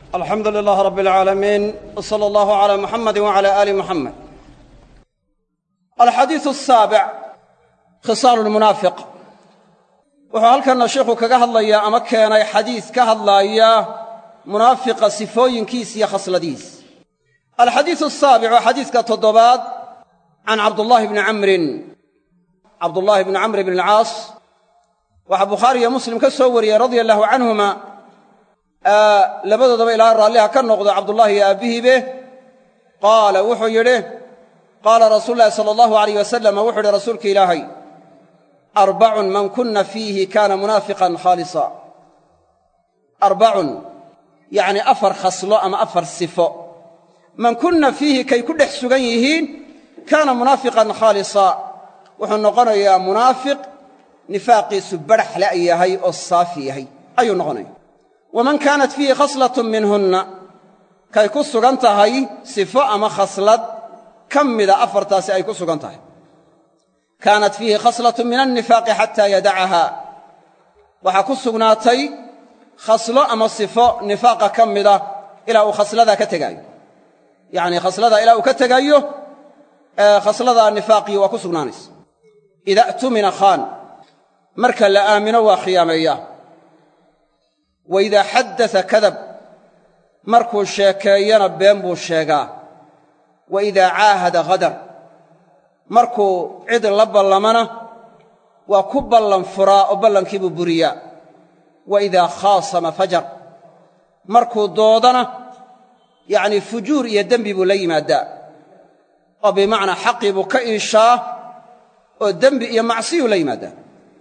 الحمد لله رب العالمين وصلى الله على محمد وعلى آل محمد. الحديث السابع خصال المنافق. wuxuu halkana sheekhu kaga hadlayaa ama keenay xadiis ka hadlaya munaafiqa sifooyinkiisa iyo khasladiis. الحديث السابع حديث كتضباط عن عبد الله بن عمرو بن العاص وبخاري ومسلم كسوري رضي الله عنهما labadooda ilaa raaliha ka noqdo Abdullah iyo abihibe qaala wuxuu yiri qaala rasuulullaahi sallallahu alayhi wasallam wuxuu yiri rasuulka ilaahay arba'un man kunna fihi kana munafiqan khalisa arba'un yani afar khaslo ama afar sifo man kunna fihi kay ku dhex sugan yihiin kana munafiqan khalisa wuxuu noqonayaa munaafiq nifaaqiisu barax la yahay oo saafi yahay ayuu noqonayaa ومن كانت فيه خصلة منهن كي كسغنتهي صفة أما خصلة كم إذا أفرتاسي أي كسغنتهي كانت فيه خصلة من النفاق حتى يدعها وحكسغناتي خصلة أما صفة نفاق كم إذا إلى خصلة ذا كتغاي يعني خصلة ذا إلى كتغاي خصلة ذا نفاقي وكسغنانيس إذا أتمن خان مركا لآمن وخيامية وإذا حدث كذب مركو شاكينا بينبو الشاقا وإذا عاهد غدر مركو عد اللبا اللمنة وكبا اللنفراء وبلا كيبو بريا وإذا خاصم فجر مركو دودنا يعني فجور يدنبي بلي مادا وبمعنى حقب كإنشاء ودنبي يمعصي لي مادا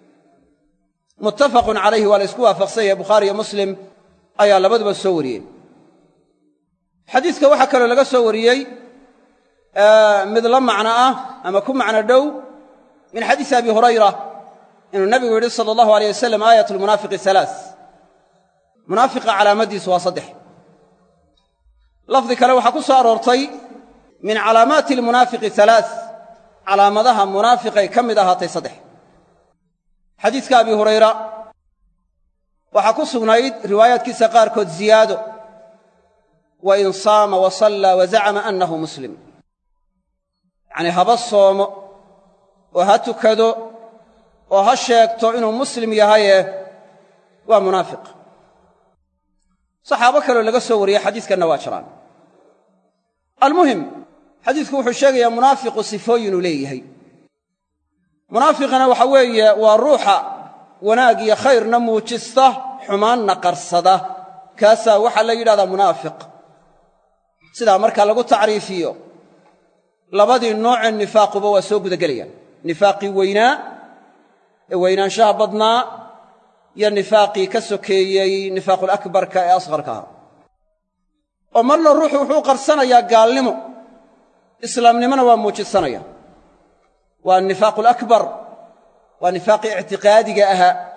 متفق عليه والاسكوا فقسيه بخاري ومسلم ايا لبدب السوريين حديثك waxa kale laga soo wariyay mid la macna ama ku macna dhow min hadith abi hurayra inuu nabigu yiri sallallahu alayhi wasallam ayatul munafiqi thalath munafiqa calaamadiisu waa saddex lafdi kale waxa ku soo aroortay min calaamati al munafiqi thalath calaamadaha munafiqay kamid ahaatay saddex حديث أبي هريرة وحكو سغنايد روايات كيسا قاركود زيادة وإن صام وصلى وزعم أنه مسلم يعني هبا الصوم وهاتكدو وهاشيكتو إنه مسلم يهايه ومنافق صحابة كانوا لغا سوريا حديث كان نواشران المهم حديث كوحو الشيخ يا منافق صفوين ليه منافقنا وحوية وروحا وناقي خير نمو جسته حمان نقرصده كاسا وحا هذا منافق سيدا مركا لغو تعريفيو لبدي النوع النفاق بوا سوق دقليا نفاقي وينا شابضنا يا نفاقي كسوكي نفاق الأكبر كأصغر كهر ومن الروح وحوق السنة يا قالمو إسلام لمن وموش السنة يا والنفاق الأكبر ونفاق اعتقادي أها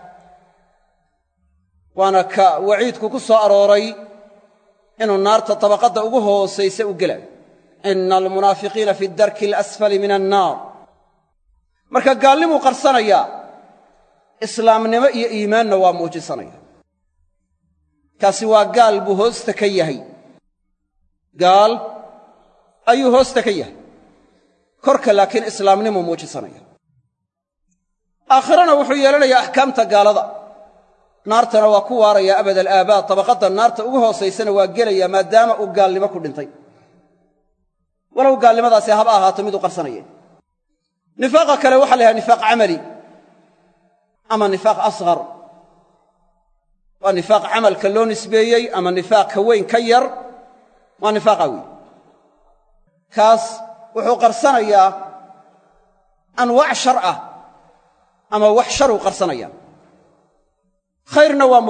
وانا كوعيدك كسو أروري إنه النار تطبقات أبوه سيسئ قلع إن المنافقين في الدرك الأسفل من النار مركا قال لي قرصنا يا إسلام نمئي إيمان نواموج صنيا كاسوا قال بهوز تكيهي قال أي هوز تكيهي korka laakiin islaamnimo muujisanaya aakhirana wuxuu yeelanayaa ahkaamta gaalada naartana waa ku waaraya abadal aabaa tabaqada naarta ugu hooseysana waa gelaya maadaama uu gaalnimo ku dhintay walaw gaalnimadaasi haba ahaato mid u qarsanayeen nifaaqa kale waxa la yahay nifaaq amali ama nifaaq asghar waa nifaaq amalka loo nisbeeyay ama nifaaq ka weyn ka yar waa nifaaq awi kaas wuxuu qarsanayaa anwaac shar'a ama wax shar uu qarsanaya khayrna waa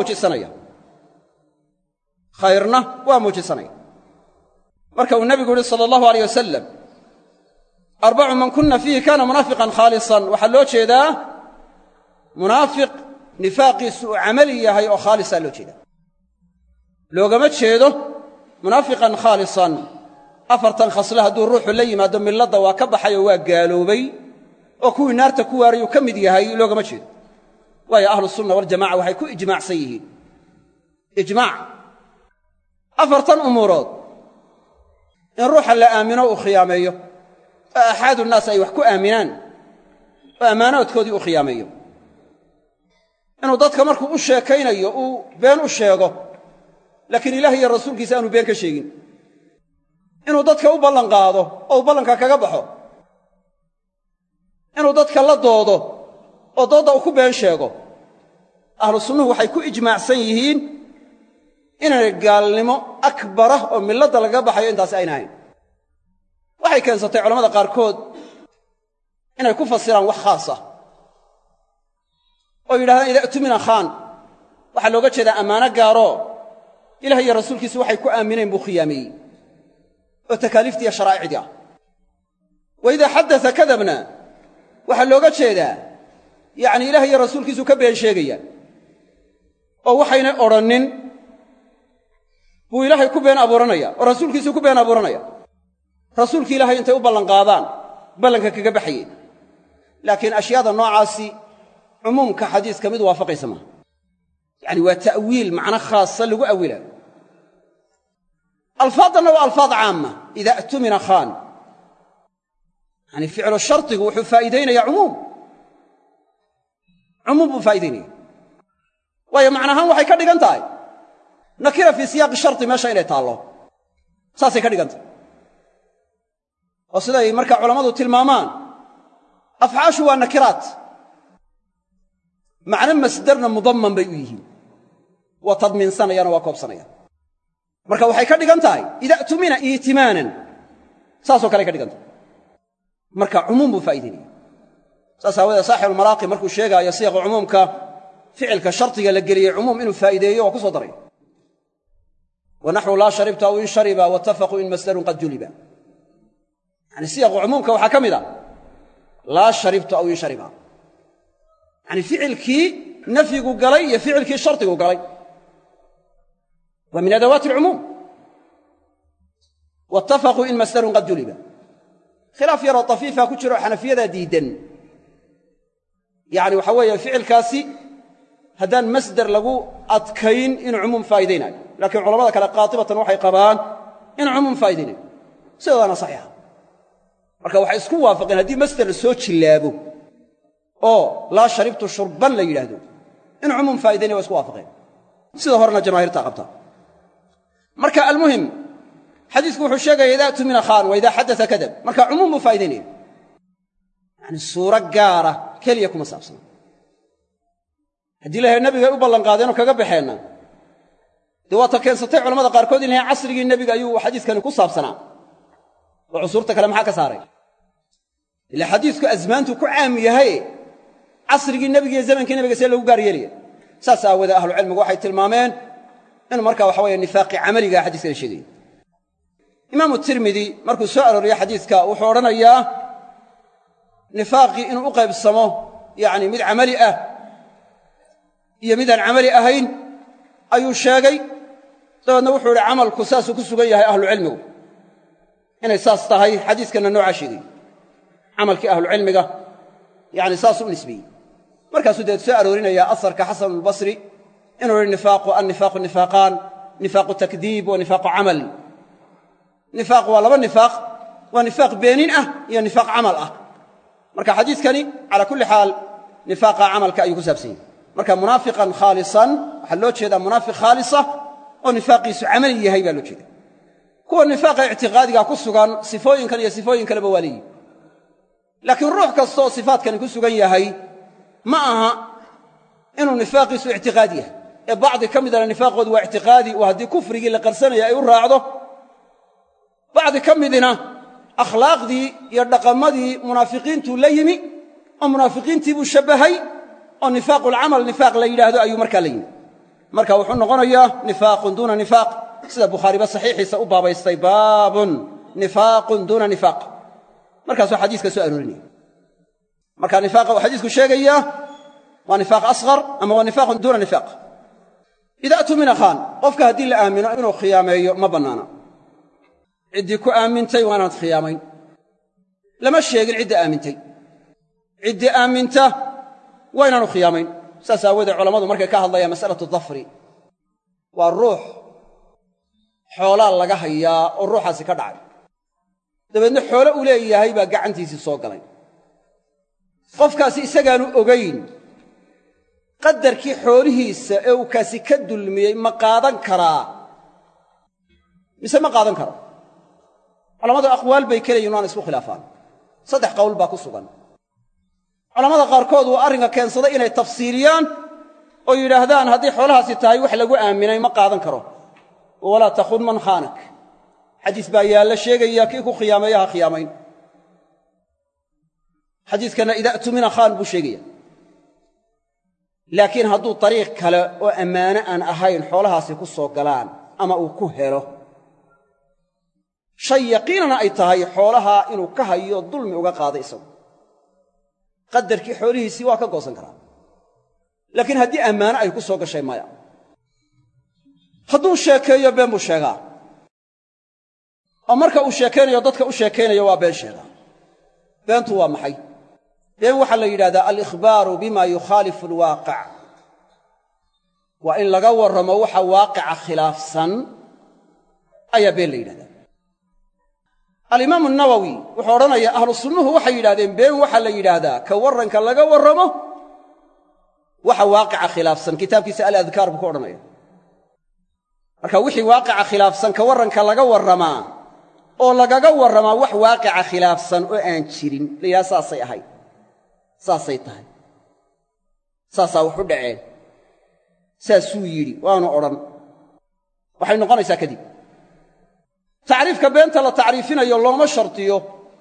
muujisanaya marka uu nabigu yiri sallallahu alayhi wasallam arba'u man kunna fihi kana munafiqan khalisan waxa loo jeedaa munaafiq nifaaqiisu amali yahay oo khalisa loo jeedaa loogama jeedo munaafiqan khalisan afartan khasla haduu ruuxu la yimaado millada waa ka baxay oo waa gaaloobay oo kuwii naarta ku waariyo kamid yahay loogama jeedo waayo ahlu sunna wal jamaa waxay ku ijmaacsan yihiin ijmaac afartan umuurood in ruuxa la aamino uu khiyaameeyo oo axaadu nnaas ay wax ku aaminaan oo ammaanaadkoodii uu khiyaameeyo inuu dadka markuu u sheekaynayo uu been u sheego laakiin ilaah iyo rasuulkiisa aanu been ka sheegin inuu dadka u ballanqaado oo uu ballanka kaga baxo inuu dadka la doodo oo doodda uu ku been sheego ahlu sunnuhu waxay ku ijmaacsan yihiin inaanay gaalnimo akbarah oo milladda laga baxayo intaasi ayna ahayn waxay keensatay culamada qaarkood inay ku fasiraan wax khaas ah oo yidhahdaan idaa tumina khaan waxaa looga jeedaa ammaano gaaroo ilaah iyo rasuulkiisu waxay ku aamineen buu khiyaameeyey oo takaaliiftii iyo sharaa'icdii ah wa idaa xaddasa kadabna waxaa looga jeedaa yacni ilaah iyo rasuulkiisu ka been sheegaya oo waxaynay odhannin buu ilaahay ku been abuuranaya oo rasuulkiisu ku been abuuranaya rasuulkii ilaahay intay u ballanqaadaan ballanka kaga baxayeen laakiin ashyaada noocaasi cumuumka xadiiska mid waafaqaysa maaha yacni waa ta'wiil macno khaasa lagu awilaayo alfaaddanna waa alfaad caama idaa a'tumina khaan yacni ficlu shardigu wuxuu faa'iidaynayaa cumuum buu faa'idaynaya waayo macnahaan waxay ka dhigan tahay nakira fii siyaaqi shardi meesha inay taallo saasay ka dhigan tahay oo siday markaa culammadu tilmaamaan afcaashu waa nakiraat macno masdarna mudamman bay u yihiin waa tadmiinsanayaan oo waa koobsanayaan marka waxay ka dhigan tahay idaa tumina iitimaanan saasoo kale ka dhigan tahay marka cumuum buu faa'idaynaya saas aawadeed saaxibulmaraaqi markuu sheegaayo siiqa cumuumka ficilka shardiga la geliyey cumuum inuu faa'iideeyo waa ku soo daray wa naxwu laa sharibta aw in shariba wattafaquu in masdarun qad juliba yani siiqa cumuumka waxaa ka mid a laa sharibtu aw in shariba yani ficilkii nafyigu galay iyo ficilkii shardigu galay waa min adawaati alcumuum wattafaquu in masdarun qad juliba khilaaf yaroo tafiifa ku jiro xanafiyadaa diidan yacni waxa weeye ficilkaasi haddaan masder lagu adkayn inuu cumuum faa'iidaynayo laakiin culamada kale qaatibatan waxay qabaan inuu cumuum faa'iidaynayo sidoodaana saxiixa marka waxay isku waafaqeen haddii masder la soo jillaabo oo laa sharibtu shurban la yidhaahdo inuu cumuum faa'idaynaya waa isku waafaqeen sida horena jamaahiirtaa qabtaa marka almuhim xadiisku wuxuu sheegaya idaa tumina khaan wa idaa xaddasa kadab marka cumuum buu faa'idaynaya yani suuro gaara keliya kuma saabsana haddii lahay nebigay u ballanqaadeenoo kaga baxeenna dee waata keensatay culamada qaarkood in lahay casrigii nebiga ayuu xadiiskani ku saabsanaa oo cusuurta kale maxaa ka saaray ila xadiisku asmaantuu ku caam yahay casrigii nebiga iyo zamankii nebiga see lagu gaar yeelaya saas aawoodee ahlucilmigu waxay tilmaameen inuu markaa waxa weeye nifaaqii camaligaa xadiiskana sheegaya imaamu tirmidi markuu soo arooriye xadiiska wuxuu odhanayaa nifaaqii inuu u qaybsamo yacni mid camali ah iyo midaan camali ahayn ayuu sheegay dabeedna wuxuu idhi camalku saasuu ku sugan yahay ahlucilmigu inay saas tahay xadiiskanna noocaa sheegay camalkii ahlucilmiga yacni saasuu u nisbeeyey markaasuu deed soo aroorinayaa asarka xasanulbasri inuu yidhi annifaaqu nifaaqaan nifaaqu takdiib wa nifaaqu camal nifaaq waa laba nifaaq waa nifaaq beenin ah iyo nifaaq camal ah marka xadiiskani calaa kulli xaal nifaaqa camalka ayuu ku saabsan yahay marka munaafiqan khaalisan waxaa loo jeedaa munaafiq khaalisa oo nifaaqiisu camali yahay baa loo jeeda kuwa nifaaqa ictiqaadiga ku sugan sifooyinkan iyo sifooyin kaleba waa leeyihi laakiin ruux kastaoo sifaadkani ku sugan yahay ma aha inuu nifaaqiisu ictiqaadi yahay ee bacdi ka midana nifaaqoodu waa ictiqaadi oo haddii kufrigii la qarsanaya ay u raacdo bacdi ka midina akhlaaqdii iyo dhaqamadii munaafiqiintuu la yimi oo munaafiqiintii buu shabbahay oo nifaaqulcamal nifaaq la yidhaahdo ayuu markaa la yimi marka wuxuu noqonayaa nifaaqun duuna nifaaq sida bukhaariba saxiixiisa u baabaystay baabun nifaaqun duuna nifaaq markaasuu xadiiska soo aroorinaya marka nifaaqa uu xadiisku sheegayaa waa nifaaq asghar ama waa nifaaqun duuna nifaaq idaa tumina khaan qofka haddii la aamino inuu khiyaameeyo ma bannaana ciddii ku aamintay waa inaad khiyaamayn lama sheegin cidda aamintay ciddii aaminta waa inaanu khiyaamayn saas aawoodee culammadu markay ka hadlayaan masalatu dafri waa ruux xoolaa laga hayaa oo ruuxaasi ka dhacay dabeedna xoolo u leeyahay baa gacantiisii soo galay qofkaasi isagaanu ogayn qadarkii xoolihiisa ee uu kaasi ka dulmiyey ma qaadan karaa mise ma qaadan karo culammadu aqwaal bay kaleeyihin waan isku khilaafaan 3 qowl baa ku sugan culammada qaarkood waa arrinka keensaday inay tafsiiliyaan oo yidhaahdaan haddii xoolahaasi tahay wax lagu aaminay ma qaadan karo walaa takhun man khaanak xadiis baa yaalla sheegaya kii ku khiyaameeya ha khiyaamayn xadiiskana idaa tumina khaan buu sheegaya laakiin hadduu dariiq kale oo ammaano aan ahayn xoolahaasi ku soo galaan ama uu ku helo shay yaqiinana ay tahay xoolahaa inuu ka hayo dulmi uga qaaday isagu qadarkii xoolihiisii waa ka goosan karaa laakiin haddii ammaano ay ku soo gashay maya hadduu sheekeeyo been buu sheegaa oo marka uu sheekaynayo dadka u sheekaynayo waa been sheegaa beentu waa maxay been waxaa la yidhahdaa alikhbaaru bima yukhaalifu alwaaqic waa in laga warramo waxa waaqica khilaafsan ayaa been la yidhahdaa alimaamu nawowi wuxuu odhanayaa ahlu sunnuhu waxay yidhahdeen been waxaa la yidhaahdaa ka warranka laga warramo waxa waaqica khilaafsan kitaabkiisa aladkaar buu ku odhanaya marka wixii waaqica khilaafsan ka warranka laga warramaa oo lagaga warramaa wax waaqica khilaafsan oo aan jirin layaa saasay ahayd saasay tahay saasaa wax u dhaceen saasuu yidhi waanu odhan waxay noqonaysaa kadib tacriifka beenta la tacriifinayo looma shartiyo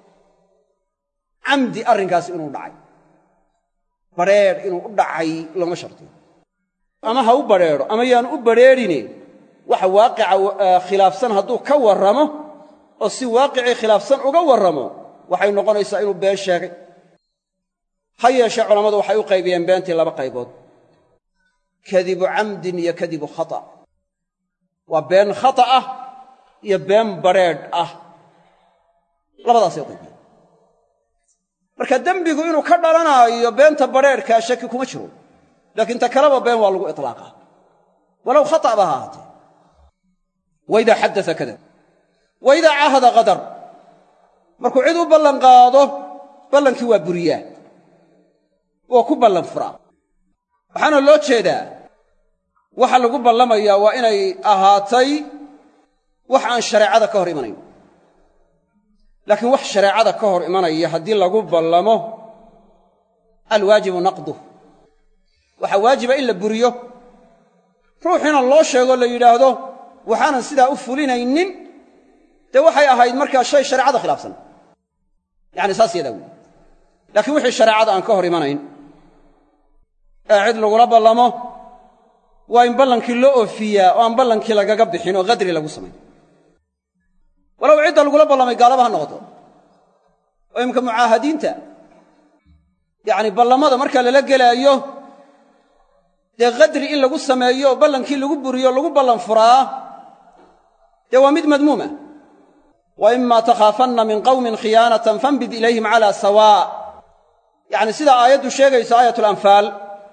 camdi arrinkaasi inuu dhacay badrheedh inuu u dhacay looma shartiyo ama ha u badrheedho ama yaanu u badrheedhine waxa waaqica khilaafsan hadduu ka warramo oo si waaqicii khilaafsan uga warramo waxay noqonaysaa inuu been sheegay ha yeeshee culammadu waxay u qaybiyeen beentii 2 qaybood kadibu camdin iyo kadibu khata' waa been khata' ah iyo been badrheedh ah labadaasay u qaybiyeen marka dembigu inuu ka dhalanaayo beenta badrheedhkaa shaki kuma jiro laakiin ta kaleba been waa lagu itlaaqaa walow khata' ba ha ahaatee waidaa xaddasa kadab waidaa caahada qadar markuu cid u ballan qaado ballankii waa buriyaa waa ku ballan furaa waxaana loo jeedaa waxa lagu ballamayaa waa inay ahaatay wax aan shareecada ka hor imanayn laakiin wax shareecada ka hor imanaya haddii lagu ballamo alwaajibu naqduh waxaa waajiba in la buriyo ruuxiina loo sheego la yidhaahdo waxaanan sidaa u fulinaynin dee waxay ahayd markaa shay shareecada khilaafsan yacni saas yadaa weyi laakiin wixii shareecada aan ka hor imanayn ee cid lagula ballamo waa in ballankii loo oofiyaa oo aan ballankii lagaga bixin oo qadri lagu samayn walow cidda lagula ballamay gaalaba ha noqoto oo imika mucaahadiinta yacni ballamada marka lala gelaayo dee qadri in lagu sameeyo oo ballankii lagu buriyo lagu ballan furaa dee waa mid madmuuma wa imaa takhaafanna min qawmin khiyaanatan fanbid ilayhim calaa sawaa yacni sidaa aayaddu sheegayso aayatulanfaal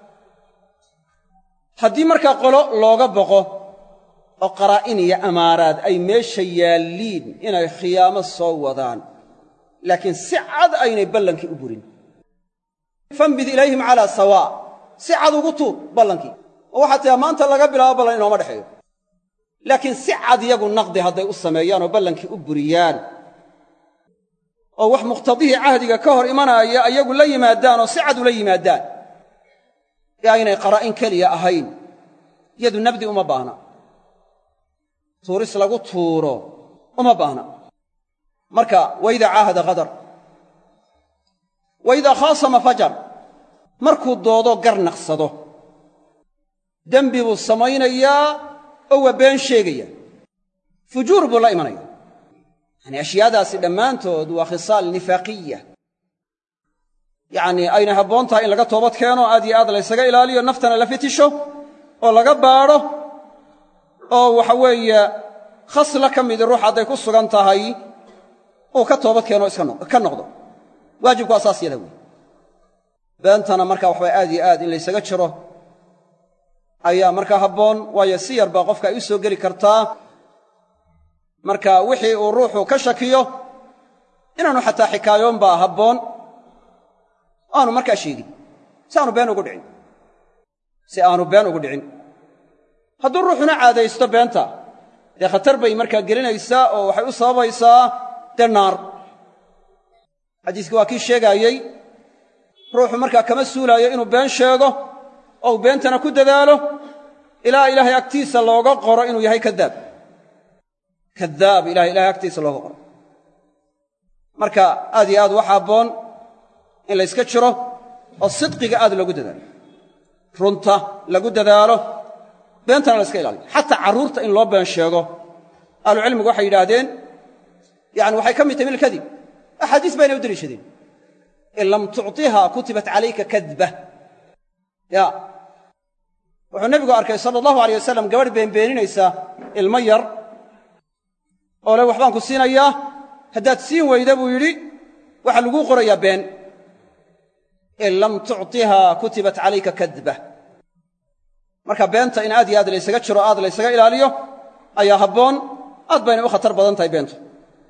haddii markaa qolo looga boqo oo qaraa'in iyo amaaraad ay meesha yaalliin inay khiyaamo soo wadaan laakiin si cad aynay ballankii u burin fanbid ilayhim calaa sawaa si cad ugu tuur ballankii oo waxaad tihaa maanta laga bilaabo ballan inooma dhexeeyo laakiin si cad yagu naqdi hadday u sameeyaan oo ballankii u buriyaan oo wax muqhtadihii cahdiga ka hor imanaaya ayagu la yimaadaan oo si cad ula yimaadaan ee aynay qaraa'in keliya ahayn yadu nabdi uma baahna tuuris lagu tuuro uma baahna marka waidaa caahada qadar waidaa khaasama fajar markuu doodo gar naqsado dembi buu samaynayaa oo waa been sheegaya fujuur buu la imanaya yacnii ashyaadaasi dhammaantood waa khisaal nifaaqiya yacnii ayna habboon tahay in laga toobad keeno aad iyo aad laysaga ilaaliyo naftana la fitisho oo laga baadho oo waxa weeye khasla ka midi ruux hadday ku sugan tahay uu ka toobad keeno ka noqdo waajibku waa saas yada wey beentana markaa waxbaa aad iyo aad in laysaga jiro ayaa markaa habboon waayo si yar baa qofka ay u soo geli kartaa marka wixii uu ruuxu ka shakiyo inaanu xataa xikaayoon baa habboon aanu markaa sheegin si aanu been ugu dhicin hadduu ruuxuna caadaysto beenta dee khatar bay markaa gelinaysaa oo waxay u sababaysaa dee naar xadiiskii waa kii sheegaayey ruuxu markaa kama suulaayo inuu been sheego oo uu beentana ku dadaalo ilaa ilaahay agtiisa looga qoro inuu yahay kadaab ilaahay agtiisa looga qoro marka aad iyo aad waxa habboon in la yska jiro oo sidqiga aad lagu dadaalo runta lagu dadaalo beentana la iska ilaaliyo xataa carruurta in loo been sheego ahlucilmigu waxay yidhaahdeen yani waxay ka mid tahay min alkadib axaadiis bayna u deliishadeen in lam tucطiha kutibat calayka kadba wuxuu nebigu arkay sala allahu alayh wasalam gabadh beenbeeninaysa ilmo yar oo le waxbaan ku siinayaa haddaad siin weyda buu yidhi waxaa laguu qorayaa been in lam tucطiha kutibat calayka kadba marka beenta in aad iyo aad laysaga jiro aad laysaga ilaaliyo ayaa habboon aad bayna u khatar badan tahay beentu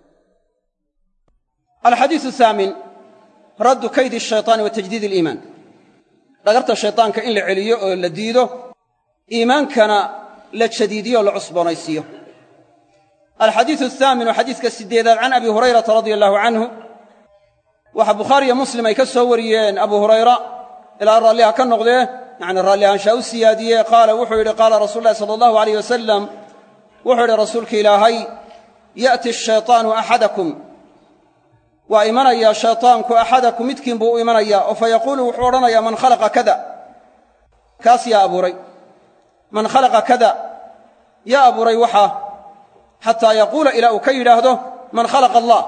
alxadiiثu الثaamin raddu kaydi الshayطaani wa tajdiid الiimaan dhagarta shayطaanka in la celiyo oo la diido iimaankana la jadiidiyo o la cusboonaysiiyo alxadiiثu الثaaminu xadiiska sideedaad can abi hurayrata radia allahu canhu waxa bukhaariyo muslim ay ka soo wariyeen abu hurayra ilaa raalliha ka noqdee yacni raalli ahaanshaa u siyaadiyee qaala wuxuu yidhi qaala rasuulu llahi sala allahu alayh wasalam wuxuu yidhi rasuulka ilaahay ya'ti ashayطaanu axadakum waa imanayaa shayطaanku axadakum midkiin buu u imanayaa oo fa yaquulu wuxuu odhanayaa man khalaqa kada kaas yaa abuuray man khalaqa kada yaa abuuray waxaa xataa yaquula ilaa uu ka yidhaahdo man khalaqa allah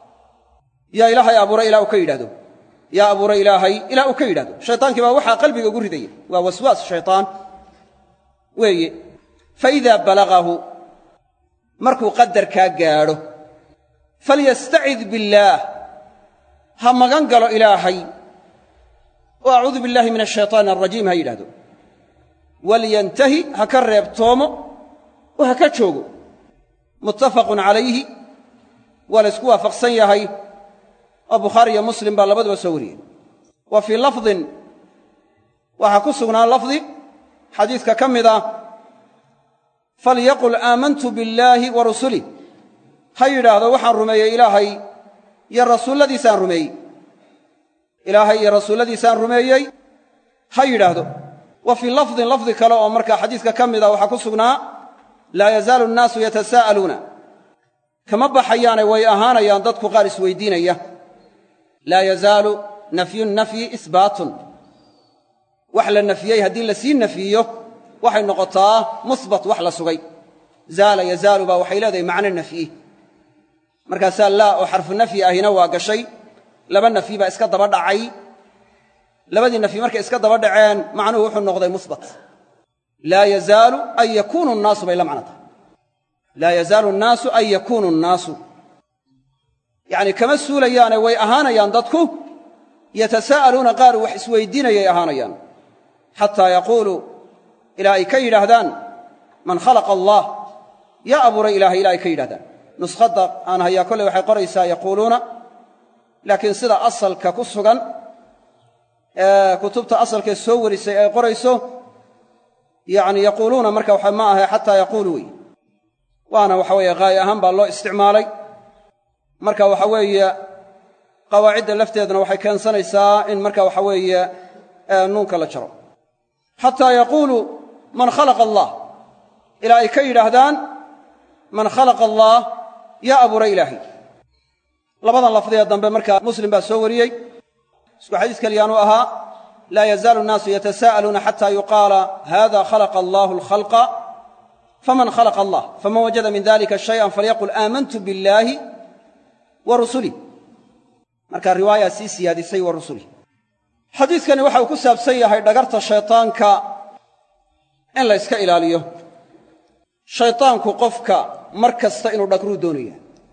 yaa ilaahay abuuray ilaa uu ka yidhaahdo yaa abuuray ilaahay ilaa uu ka yidhahdo shaytaankii baa waxaa qalbiga ugu ridaya waa waswaas shaytaan weeye fa idaa balagahu markuu qadarkaa gaadho falyastacid billaah ha magan galo ilaahay oo acuudu billaahi min ashaytaani alrajiim ha yidhahdo walyantahi ha ka reebtoomo oo ha ka joogo muttafaqun calayhi waa la ysku waafaqsan yahay oo bukhaari iyo muslim baa labaduba soo wariyey wa fii lafdin waxaa ku sugnaa lafdi xadiidka ka mid ah falyaqul aamantu billaahi wa rusulih ha yidhaahdo waxaan rumeeyey ilaahay iyo rasuulladiisaan rumeeyey ilaahay iyo rasuulladiisaan rumeeyey ha yidhaahdo wa fii lafdin lafdi kale oo markaa xadiiska ka mid ah waxaa ku sugnaa laa yazaalu nnaasu yatasaa'aluuna kama baxayaane way ahaanayaan dadku qaar isweydiinaya laa yazaalu nafyu nafyi isbaatun wax la nafiyey haddii la sii nafiyo waxay noqotaa musbat wax la sugay zaala yazaalu baa waxay leedahay macno nafyi markaasaa laa oo xarfu nafyi ahina waa gashay laba nafyi baa iska daba dhacay labadii nafyi markay iska daba dhaceen macnuhu wuxuu noqday musbat laa yazaalu an yakuunu nnaasu bay la macno tahay laa yazaalu nnaasu an yakuunu nnaasu yacni kama suulayaane way ahaanayaan dadku yatasaa'aluuna qaar wax isweydiinayay ahaanayaan xataa yaquuluu ilaa ay ka yidhaahdaan man khalaqa allah yaa abuuray ilaahay ilaa ay ka yidhahdaan nuskhadda aan hayaa kolley waxay qoraysaa yaquuluuna laakiin sida asalka ku sugan ee kutubta asalkee soo warisay ay qorayso yacni yaquuluuna marka waxa ma ahe xataa yaquulu wey waana waxa weeye qaayo ahaan baa loo isticmaalay marka waxa weeye qawaacidda lafteeduna waxay keensanaysaa in marka waxa weeye nuunka la jaro xataa yaquuluu man khalaqa allah ilaa ay ka yidhaahdaan man khalaqa allah yaa abuuray ilaahay labadan lafdiee dambe markaa muslim baa soo wariyey isku xadiis keliyaanu ahaa laa yazaalu nnaasu yatasaa'aluuna xataa yuqaala hada khalaqa allahu alkhalqa faman khalaqa allah faman wajada min dalika shay'an falyaqul aamantu billaahi wa rusulih markaa riwaayaa sii siyaadisay wa rusulih xadiidkani waxa uu ku saabsan yahay dhagarta shaytaanka in la yska ilaaliyo shaytaanku qofka mar kasta inuu dhagruu doonaya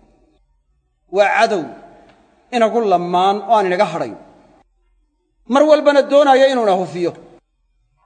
waa cadow inagu lammaan oo aan inaga hadhayn mar walbana doonaya inuuna hufiyo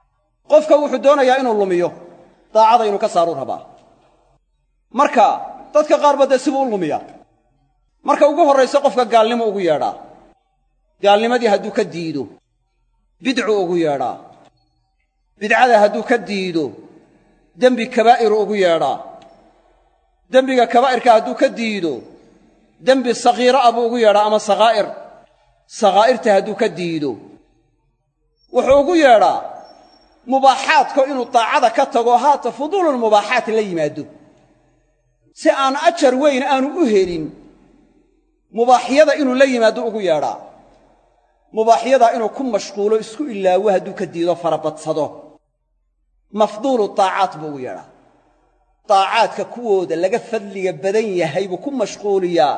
qofka wuxuu doonayaa inuu lumiyo daacada inuu ka saaruu rabaa marka dadka qaar ba dee sibuu u lumiyaa marka ugu horraysa qofka gaalnimo ugu yeedhaa gaalnimadii hadduu ka diido bidcu ugu yeedhaa bidcada hadduu ka diido dembi kabaa'iru ugu yeedhaa dembiga kabaa'irka hadduu ka diido dembi sagiira ah buu ugu yeedhaa ama sakaa'irta hadduu ka diido wuxuu ugu yeedhaa mubaaxaadko inuu daacada ka tago haata fuduululmubaaxaat la yimaado si aan ajar weyn aanu u helin mubaaxyada inuu la yimaado ugu yeedhaa mubaaxyadaa inuu ku mashquulo isku ilaawo hadduu ka diido farabadsado mafduulu daacaat buu ugu yeedhaa daacaadka kuwooda laga fadliga badan yahay buu ku mashquuliyaa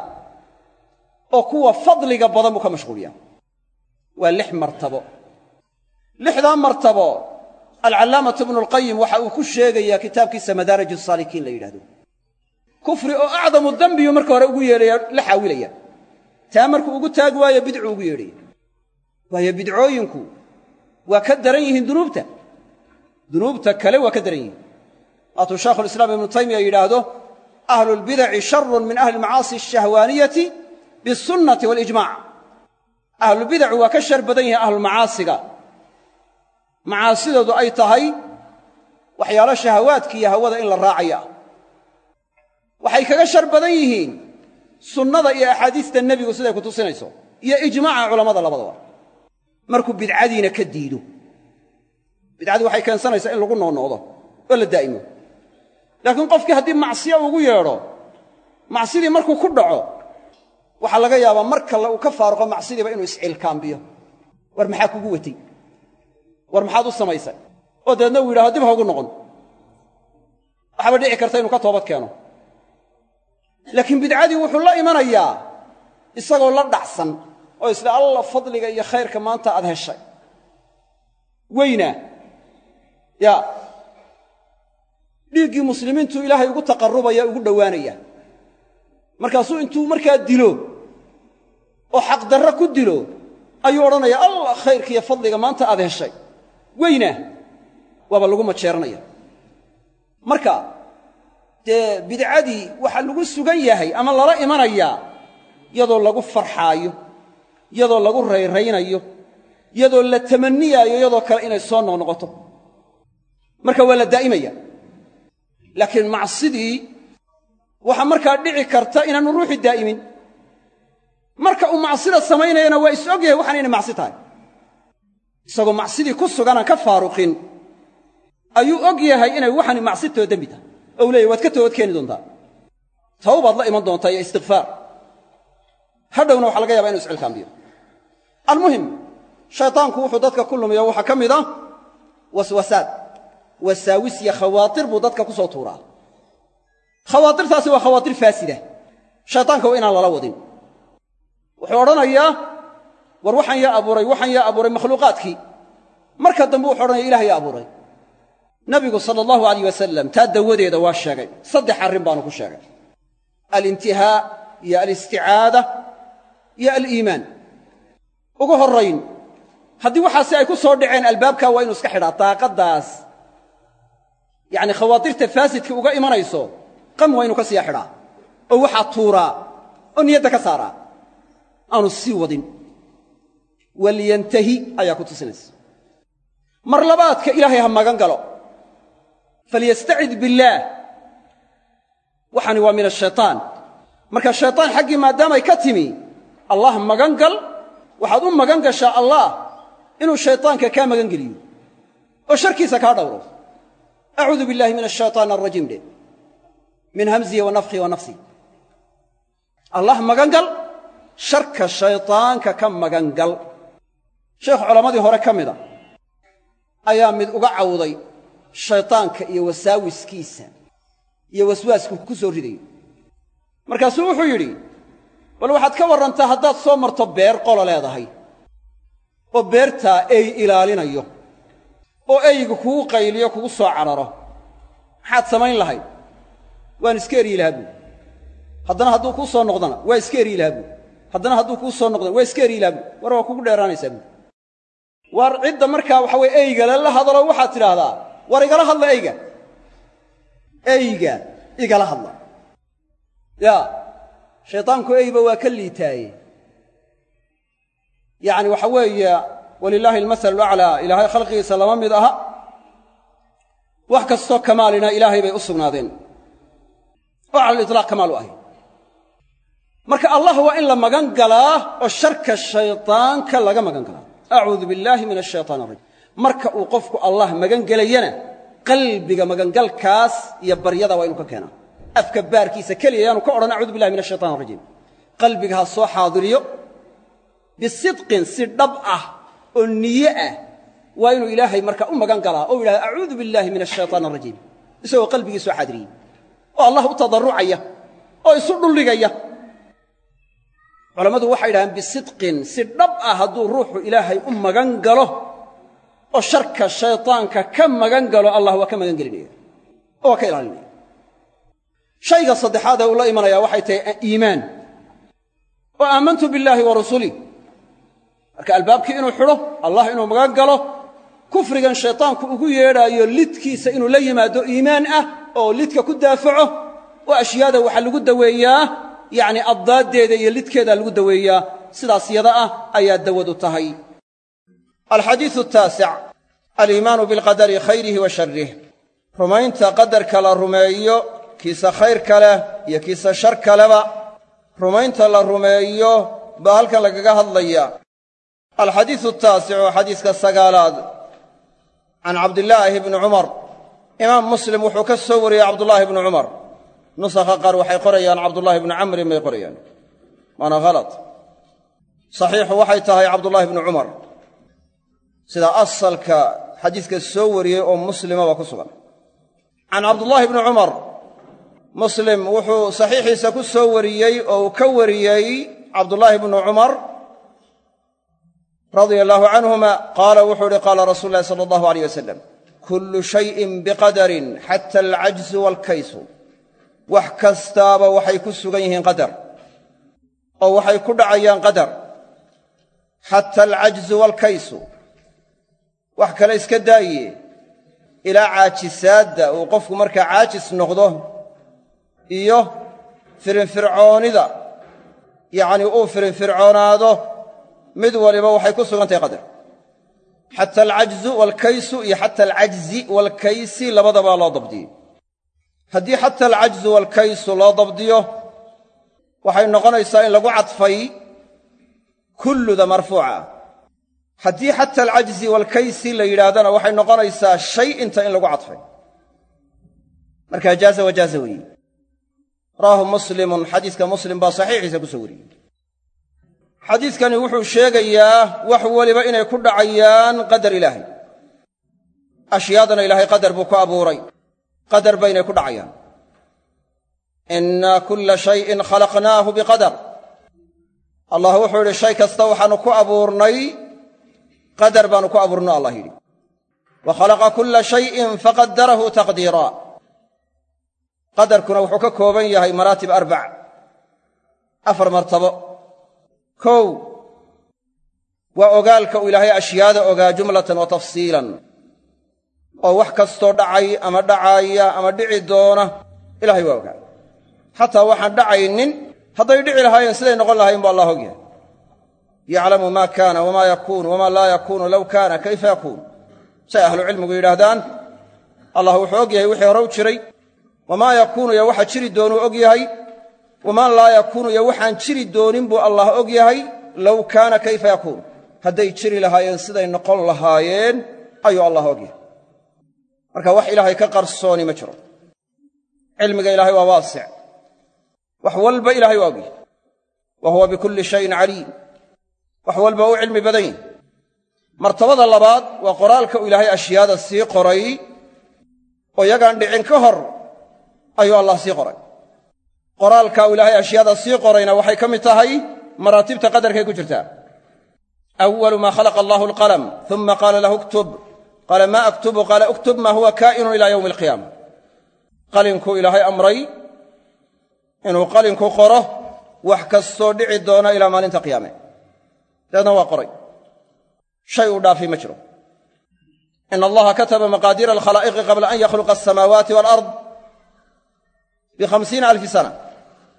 oo kuwa fadliga badan buu ka mashquuliyaa waa 6 martabo 6daa martabo alcallaamatu ibnuulqayim waxa uu ku sheegayaa kitaabkiisa madaarij asaalikiin la yidhahdo kufri oo acdamu dembiyu marka hore ugu yeedhaya la xaawilaya taa markuu ugu taagi waayo bidcu ugu yeedhaya waayo bidcooyinku waa ka daran yihiin dunuubta kale waa ka daran yihiin waatuu shaykhulislaam ibnu taymiya yidhaahdo ahlulbidaci sharun min ahli almacaasi ashahwaaniyati bisunnati waalijmac ahlubidacu waa ka shar badan yihiin ahlulmacaasiga macaasidoodu ay tahay waxyaalo shahawaadka iyo hawada in la raacaya waxay kaga shar badan yihiin sunnada iyo axaadiista nebigu siday ku tusinayso iyo ijmaaca culammada labadaba markuu bidcadiina ka diido bidcadii waxay keensanaysaa in lagu noqnoqdo oo la daa'imo laakiin qofkii haddii macsiya ugu yeedho macsidii markuu ku dhaco waxaa laga yaabaa mar kale uu ka faaruqo macsidiiba inuu iscilkaambiyo war maxaa kugu watay war maxaad u samaysay oo dabeedna uu yidhahdo dib ha ugu noqon waxaaba dhici karta inuu ka toobad keeno laakiin bidcadii wuxuu la imanayaa isagoo la dhacsan oo isla alla fadliga iyo khayrka maanta aad heshay weynaa yaa dhiiggii muslimiintu ilaahay ugu taqarrubaya ugu dhowaanaya markaasuu intuu markaa dilo oo xaqdarro ku dilo ayuu odhanaya allah khayrka iyo fadliga maanta aad heshay weynaa waaba lagu majeeranaya marka dee bidcadii waxa lagu sugan yahay ama lala imanayaa iyadoo lagu farxaayo iyadoo lagu rayraynayo iyadoo la tamanniyaayo iyadoo kale inay soo noqnoqoto marka waa la daa'imaya laakiin macsidii waxa markaa dhici karta inaanu ruuxii daa'imin marka uu macsida samaynayana waa is og yahay waxaan inay macsi tahay isagoo macsidii ku suganaan ka faaruqin ayuu og yahay inay waxani macsitoo dembi tahay ou leeyahy waad ka toobad keeni doontaa tawbaad la iman doontaa iyo istikfaar hadhowna waxaa laga yabaa inu iscilkaambiyo almuhim shaytaanku wuxuu dadka ku lumiya waxaa ka mid ah waswasaad wasaawis iyo khawaatir buu dadka ku soo tuuraa khawaatirtaasi waa khawaatir faasida shaytaanka waa inaan lala wadin wuxuu odhanayaa war waxaan yaa abuuray makhluuqaadkii marka dambe wuxuu odhanaya ilaah yaa abuuray nabigu sala allahu alayh wasalam taa dawadeeda waa sheegay 3 arrin baanu ku sheegay alintihaa iyo alisticaada iyo aliimaan ugu horrayn haddii waxaasi ay ku soo dhaceen albaabkaa waa inuu iska xidhaa daaqaddaas yacni khawaatirta faasidka uga imanayso qam waa inuu ka siya xidhaa oo waxaa tuuraa oo niyadda ka saaraa aanu sii wadin walyantahi ayaa ku tusinaysa mar labaadka ilaahay ha magan galo falyastacid billaah waxani waa min ashaytaan marka shaytaan xaggii maadaamay ka timi allah magan gal waxaad u magan gashaa allah inuu shaytaanka kaa magan geliyo oo sharkiisa kaa dhowro acuudu billahi min ashaytaan alrajiim dhe min hamzihi wa nafkhihi wa nafsihi allah magan gal sharka shaytaanka ka magan gal sheekh culammadii hore ka mida ayaa mid uga cawday shaytaanka iyo wasaawiskiisa iyo waswaasku ku soo ridayo markaasuu wuxuu yidhi bal waxaad ka warrantaa haddaad soo marto beer qolo leedahay oo beertaa ey ilaalinayo oo eyga kugu qayliyo kugu soo cararo maxaad samayn lahayd waan iska eryi lahaa buui haddana hadduu kuu soo noqdana waa iska eryi lahaa buui haddana hadduu kuu soo noqdana waa iska eryi lahaa buui war waa kugu dheeraanaysaa buui war cidda markaa waxa weye eygale la hadalo waxaad tidhaahdaa war igala hadla eyga igala hadla ya shaytaanku eyba waa ka liitaaye yacni waxa weeye walilaahi almasalu alaclaa ilaahay khalqigiisa lama mid aha wax kastoo kamaalina ilaahay bay u sugnaadeen oo cala aliطlaaq kamaal u ahay marka allah waa in la magan galaa oo sharka shaytaanka laga magan galaa acuudu billaahi min ashaytaan arajiim marka uu qofku allah magan gelayana qalbiga magangalkaas iyo baryada waa inuu ka keenaa afka baarkiisa keliya yaanu ka odhan acuudu billahi min ashaytaan arajiim qalbiga ha soo xaadiriyo bisidqin si dhab ah oo niye ah waa inuu ilaahay marka u magan galaa oo yidhahda acuudu billaahi min ashaytaan arajiim isagoo qalbigii soo xaadiriyey oo allah u tadarrucaya oo isu dhuldhigaya culammadu waxay yidhahdeen bisidqin si dhab ah hadduu ruuxu ilaahay u magan galo oo sharka shaytaanka ka magan galo allah waa ka magan gelinaya oo waa ka ilaalinaya shayga saddexaad ee uu la imanaya waxay tahay iimaan oo aamantu billaahi wa rasulih marka albaabkii inuu xidho allah inuu magan galo kufrigan shaytaanku ugu yeedhaayo lidkiisa inuu la yimaado iimaan ah oo lidka ku daafaco oo ashyaada waxaa lagu daweeyaa yacni addaaddeeda iyo lidkeeda lagu daweeyaa sidaas yada ah ayaa dawadu tahay alxadiisu ataasic aliimaanu bilqadari khayrihi wa sharrih rumaynta qadarka la rumeeyo kiisa khayrka leh iyo kiisa shar kaleba rumaynta la rumeeyo baa halkan lagaga hadlaya alxadiisu ataasicu xadiiska sagaalaad can cabdillaahi bni cumar imaam muslim wuxuu ka soo wariyey cabdullaahi bni cumar nusakha qaar waxay qorayaan cabdullaahi bni camrin bay qorayaan waana halad saxiixu waxay tahay cabdullaahi bni cumar sida asalka xadiiska soo wariyey oo muslimaba ku sugan can cabdullaahi bni cumar muslim wuxuu saxiixiisa ku soo wariyey oo uu ka wariyey cabdullaahi bni cumar radia allaahu canhuma qaala wuxuu uhi qaala rasuulu ulahi sala allahu alayh wasalam kullu shayin biqadarin xata alcajzu waalkaysu wax kastaaba waxay ku sugan yihiin qadar oo waxay ku dhacayaan qadar xata alcajzu waalkaysu wax kale iska daaye ilaa caajisaadda uu qofku markaa caajis noqdo iyo firinfircoonida yacnii uu firinfircoonaado mid waliba waxay ku sugan tahay qadar xata alcajzu waalkaysu iyo xata alcajzi waalkaysi labadaba loo dabdiyey haddii xata alcajzu waalkaysu loo dabdiyo waxay noqonaysaa in lagu cadfay kulluda marfuuca haddii xata alcajzi waalkaysi la yidhaahdana waxay noqonaysaa shay inta in lagu cadfay markaa jaaza wajaaza weeye rawaahu muslimun xadiiska muslim baa saxiixiisa ku soo wariyey xadiidkani wuxuu sheegayaa wax weliba inay ku dhacayaan qadar ilaahay ashyaadana ilaahay qadar buu ku abuuray qadar baynay ku dhacayaan innaa kulla shayin khalaqnaahu biqadar allah wuxuu yidhi shay kasta waxaannu ku abuurnay qadar baannu ku abuurno allah yidhi wa khalaqa kulla shayin faqadarahu taqdiira qadarkuna wuxuu ka kooban yahay maraatib arbac afar martabo kow waa ogaalka uu ilaahay ashyaada ogaa jumlatan wa tafsiilan oo wax kastoo dhacay ama dhacaaya ama dhici doona ilaahay waa ogaa xataa waxaan dhacaynin hadday dhici lahaayeen siday noqon lahayn bu allah ogyahay yaclamu maa kaana wamaa yakuunu wamaa laa yakuunu low kaana kayfa yakuun say ahlucilmigu yidhaahdaan allah wuxuu og yahay wixii hore u jiray wamaa yakuunu iyo waxa jiri doonuu og yahay wamaa laa yakuunu iyo waxaan jiri doonin buu allah og yahay low kaana kayfa yakuun hadday jiri lahaayeen siday noqon lahaayeen ayuu allah og yahay marka wax ilaahay ka qarsooni ma jiro cilmiga ilaahay waa waasic wax walba ilaahay waa og yahay wa huwa bikulli shayin caliim wax walba u cilmi badan yahy martabada labaad waa qoraalka uu ilaahay ashyaada sii qoray oo yagaan dhicin ka hor ayuu allah sii qoray qoraalka uu ilaahay ashyaada sii qorayna waxay ka mid tahay maraatibta qadarkay ku jirtaa awalu maa khalaqa allahu alqalam uma qaala lahu uktub qaala maa aktubu qaala uktub maa huwa kaa'inun ilaa yowmi alqiyaama qalinkuu ilaahay amray inuu qalinku qoro wax kastoo dhici doona ilaa maalinta qiyaame dabeedna waa qoray shay uu dhaafay ma jiro ina allaha kataba maqaadiira alkhalaa'iqi qabla an yakhluqa alsamaawaati waalard b50,000 sana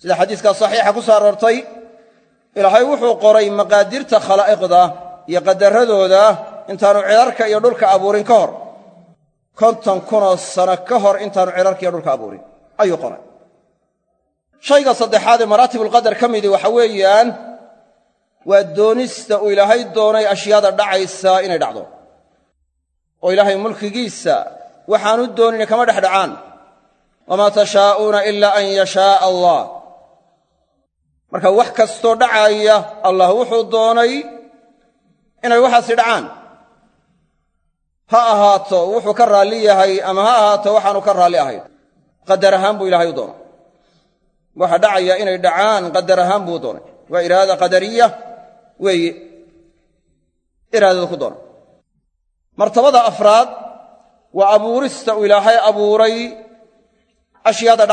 sida xadiiska saxiixa ku soo aroortay ilaahay wuxuu qoray maqaadirta khalaa'iqda iyo qadaradooda intaanu cirarka iyo dhulka abuurin ka hor 50,000 sano ka hor intaanu cirarka iyo dhulka abuurin ayuu qoray shayga saddexaad ee maraatibulqadar ka midii waxa weeyaan waa doonista uu ilaahay doonay ashyaada dhacaysa inay dhacdo oo ilaahay mulkigiisa waxaanu doonin kama dhex dhacaan wamaa tashaa'uuna ilaa an yashaa allah marka wax kastoo dhacaya allah wuxuu doonay inay waxaasi dhacaan ha ahaato wuxuu ka raalli yahay ama ha ahaato waxaanu ka raalli ahayn qadar ahaan buu ilaahay u doonay waxa dhacaya inay dhacaan qadar ahaan buu doonay waa iraada qadariya weeye iraadada ku doonay martabada afraad waa abuurista uu ilaahay abuuray ashyaada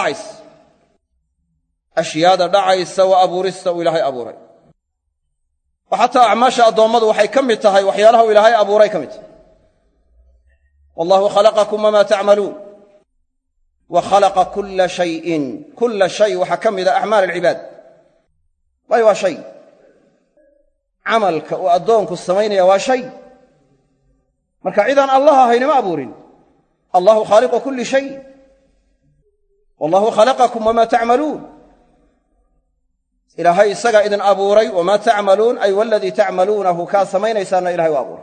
dhacaysa waa abuurista uu ilaahay abuuray oo xataa acmaasha addoommadu waxay ka mid tahay waxyaalaha uu ilaahay abuuray ka mid tahay wallahu khalaqakum wamaa tacmaluun wa khalaqa kulla shayin kulla shay waxaa ka mida acmaal alcibaad waayo waa shay camalka uu addoonku samaynaya waa shay marka cidaan allah ahaynima abuurin allahu khaaliqu kulli shay wallahu khalaqakum wamaa tacmaluun ilaahay isagaa idin abuuray wamaa tacmaluun ay waladii tacmaluunahu kaa samaynaysaanna ilahay u abuuray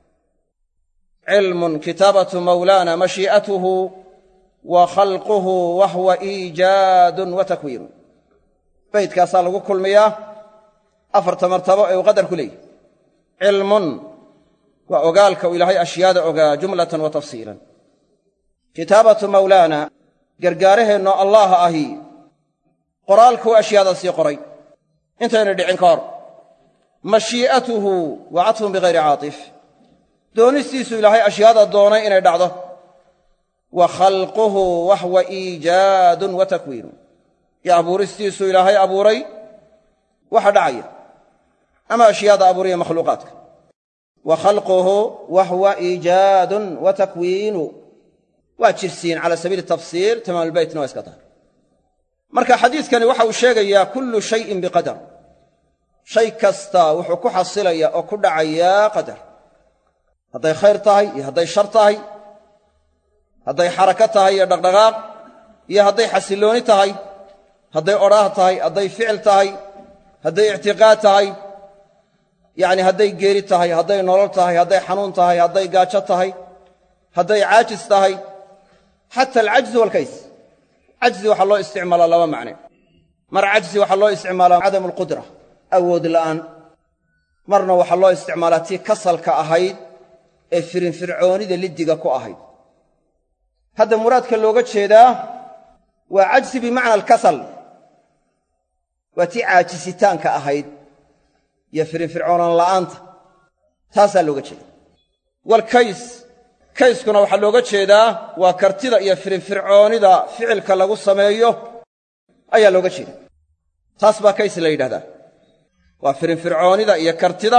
cilmun kitaabatu mawlaana mashii'atuhu wa khalquhu wa huwa iijaadun wa takwiinun baydkaasaa lagu kulmiyaa afarta martabo ee uu qadar ku leeyahy cilmun waa ogaalka uu ilaahay ashyaada ogaa jumlatan wa tafsiilan kitaabatu mawlaana gargaaraheennoo allaha ahi qoraalkuu ashyaada sii qoray intayna dhicin ka hor mashii'atuhu wa catfun bikayri caatif doonistiisu ilaahay ashyaada doonay inay dhacdo wa khalquhu wa huwa iijaadun wa takwiinun iyo abuuristiisu ilaahay abuuray waxa dhacaya ama ashyaada abuuriya makhluuqaadka wa khalquhu wa huwa iijaadun wa takwiinu waa jirsiin cala sabiili tafsiir tamaamulbaytna waa iska tahay marka xadiidkani waxa uu sheegayaa kullu shayin biqadar shay kasta wuxuu ku xasilayaa oo ku dhacayaa qadar hadday khayr tahay iyo hadday shar tahay hadday xarako tahay iyo dhaqdhaqaaq iyo hadday xasillooni tahay hadday odhaah tahay hadday ficil tahay hadday ictiqaad tahay yacni hadday geeri tahay hadday nolol tahay hadday xanuun tahay hadday gaajo tahay hadday caajis tahay xata alcajzu waalkays cajzi waxaa loo isticmaalaa laba macne mar cajzi waxaa loo isticmaalaa cadamu alqudra awood la'aan marna waxaa loo isticmaalaa tii kasalka ahayd ee firinfircoonida liddiga ku ahayd hadda muraadka looga jeedaa waa cajsi bimacna alkasal waa tii caajisitaanka ahayd iyo firinfircoonaan la'aanta taasaa looga jeeda walkays kayskuna waxaa looga jeedaa waa kartida iyo firinfircoonida ficilka lagu sameeyo ayaa looga jeeda taas baa kays la yidhahdaa waa firinfircoonida iyo kartida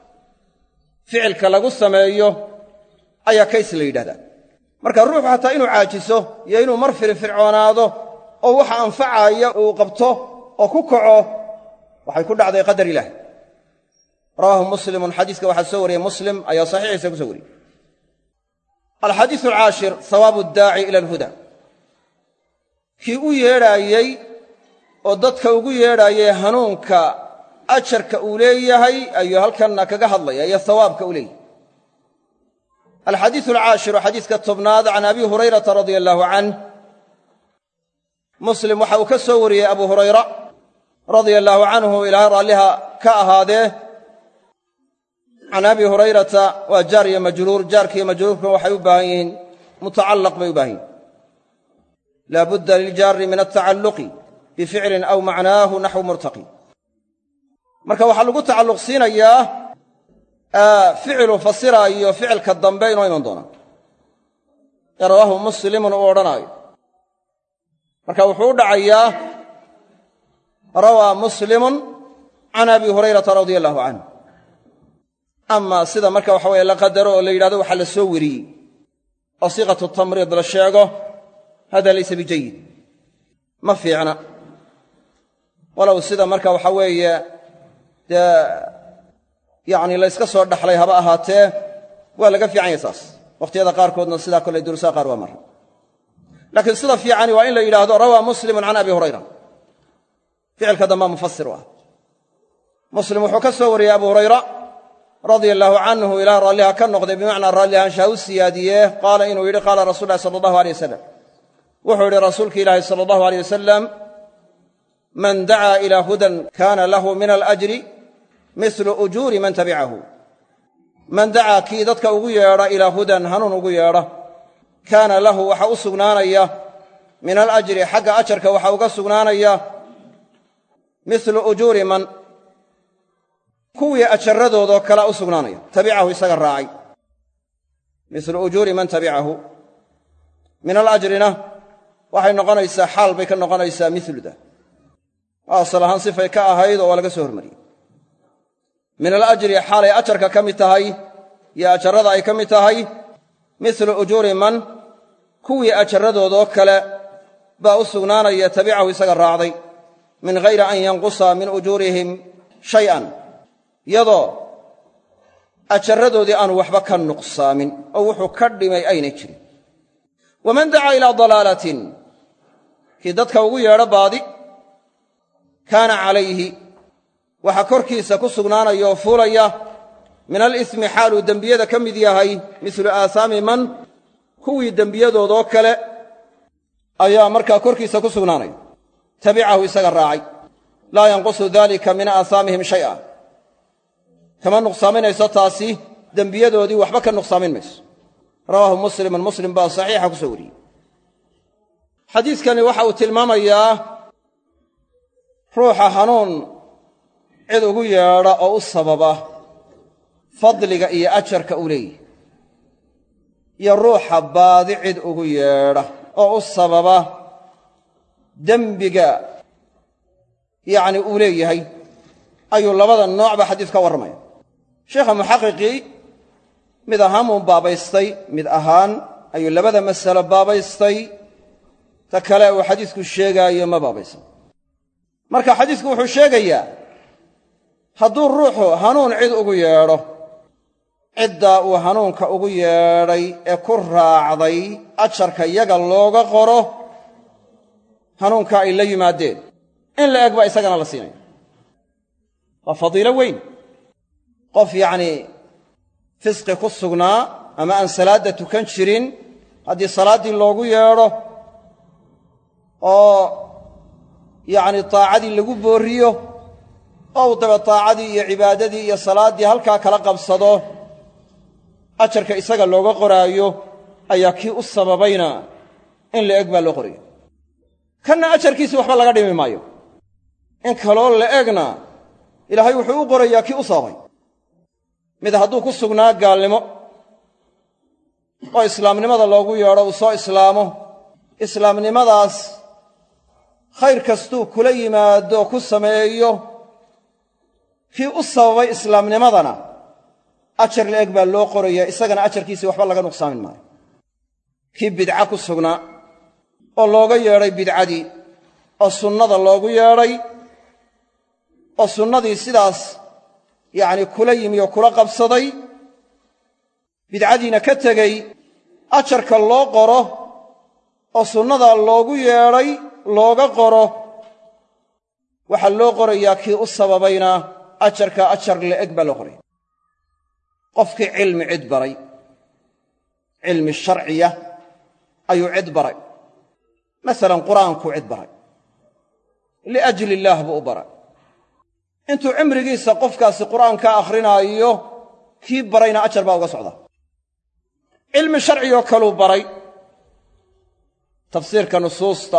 ficilka lagu sameeyo ayaa kays la yidhahdaa marka ruuxu xataa inuu caajiso iyo inuu mar firinfircoonaado oo waxa anfacaya uu qabto oo ku kaco waxay ku dhacday qadar ilaah rawaahu muslimun xadiiska waxaa soo wariyey muslim ayaa saxiixiisa ku soo wariyey alxadiisu alcaashir hawaabu addaaci ila alhuda kii u yeedhaayey oo dadka ugu yeedhaayey hanuunka ajarka uu leeyahay ayuu halkanna kaga hadlaya iyo hawaabka uu leeyahay alxadiisu alcaashiru xadiiska tobnaad can abi hurayrata radia allaahu canh muslim waxa uu ka soo wariyey abu hurayra radia allaahu canhu ilaahay raalliha ka ahaadee can abi hurayrata waa jaar iyo majruur jaarka iyo majruurkuna waxay u baahan yihiin mutacallaq bay u baahan yihin laa budda liljaari min altacalluqi bificlin aw macnaahu naxwu murtaqi marka waxaa lagu tacalluq siinayaa ficilu fasiraayo ficilka dambe inoo iman doonaa ee rawaahu muslimun uu odhanaayo marka wuxuu u dhacayaa rawaa muslimun can abi hurayrata radia allahu canhu ama sida marka waxa weye la qadaro oo la yidhahdo waxaa la soo weriyey oo siiqatu tamriid la sheego hada laysa bijayid ma fiicna walow sida marka waxa weeye dee yacni la yska soo dhaxlay haba ahaatee waa laga fiican yahay saas wakhtiyada qaarkoodna sidaa kolley durusaha qaar waa mara laakiin sida fiicani waa in la yidhaahdo rawaa muslimun can abi hurayra ficilka dambaa mufasir u ah muslim wuxuu ka soo wariyey abu hurayra radia allaahu canhu ilaah raalliha ka noqday bimacnaa raallihanshaha u siyaadiyee qaala inuu yidhi qaala rasul lahi sala allahu aleyh wasalam wuxuu yidhi rasuulki ilaahi sala allahu aleyh wasalam man dacaa ilaa hudan kaana lahu min alajri mislu ujuuri man tabicahu man dacaa kii dadka ugu yeedha ilaa hudan hanuun ugu yeedha kaana lahu waxa u sugnaanaya min alajri xagga ajarka waxa uga sugnaanaya mislu ujuuri man kuwii ajarradoodoo kalea u sugnaanaya tabicahu isaga raacay mislu ujuuri man tabicahu min alajrina waxay noqonaysaa xaal bay ka noqonaysaa miluda asal ahaan sifay ka ahayd oo waa laga soo hormariyey min alajri xaalay ajarka ka mid tahay iyo ajarrada ay ka mid tahay mislu ujuuri man kuwii ajarradoodoo kale baa u sugnaanaya tabicahu isaga raacday min hayri an yanqusa min ujuurihim shay'an iyadoo ajarradoodii aanu waxba ka nuqsaamin oo wuxuu ka dhimay aynay jirin waman dacaa ilaa dalaalatin kii dadka ugu yeedho baadi kaana calayhi waxaa korkiisa ku sugnaanaya oo fuulaya min alismi xaaluu dembiyada ka mid yahay mislu aahaami man kuwii dembiyadoodoo kale ayaa markaa korkiisa ku sugnaanaya tabicahu isaga raacay laa yanqusu dalika min aahaamihim shay'a kama nuqsaaminayso taasi dembiyadoodii waxba ka nuqsaamin mayso rawaahu muslimun muslim baa saxiixa ku soo wariyey xadiidkani waxa uu tilmaamayaa ruuxa hanuun cid ugu yeedha oo u sababa fadliga iyo ajarka uu leeyahy iyo ruuxa baadi cid ugu yeedha oo u sababa dembiga yacni uu leeyahay ayuu labada noocba xadiis ka warramaya sheekha muxaqiqii mid ahaan buu baabaystay mid ahaan ayuu labada masalo baabaystay ta kale uu xadiisku sheegaayo ma baabaysan marka xadiisku wuxuu sheegayaa hadduu ruuxu hanuun cid ugu yeedho ciddaa uu hanuunka ugu yeedhay ee ku raacday ajarka yaga looga qoro hanuunka ay la yimaadeen in la eg baa isagana la siinaya waa fadiilo weyn qof yacnii fisqi ku sugnaa ama aan salaadda tukan jirin haddii salaaddii loogu yeedho oo yacni taacadii lagu boorriyo oo uu daba taacadii iyo cibaadadii iyo salaaddii halkaa kala qabsado ajarka isaga looga qoraayo ayaa kii u sababayna in la eg baa loo qoraya kanna ajarkiisii waxba laga dhimi maayo in kaloo la egna ilaahay wuxuu u qorayaa kii u sababay mid hadduu ku sugnaa gaalnimo oo islaamnimada loogu yeedho uu soo islaamo islaamnimadaas khayr kastuu kula yimaado ku sameeyo kii u sababay islaamnimadana ajar la eg baa loo qorayaa isagana ajarkiisii waxba laga nuqsaamin maayo kii bidca ku sugnaa oo looga yeedhay bidcadii oo sunnada loogu yeedhay oo sunnadii sidaas yacni kula yimi oo kula qabsaday bidcadiina ka tegey ajarka loo qoro oo sunnadaa loogu yeedhay looga qoro waxaa loo qorayaa kii u sababayna ajarka ajar la'eg baa loo qoraya qofkii cilmi cid baray cilmi sharciya ayuu cid baray masalan qur'aankuu cid baray liajli illaah buu u baray intuu cimrigiisa qofkaasi qur'aanka akhrinaayo kii barayna ajar baa uga socda cilmi sharcigoo kaluu baray tafsiirka nusuusta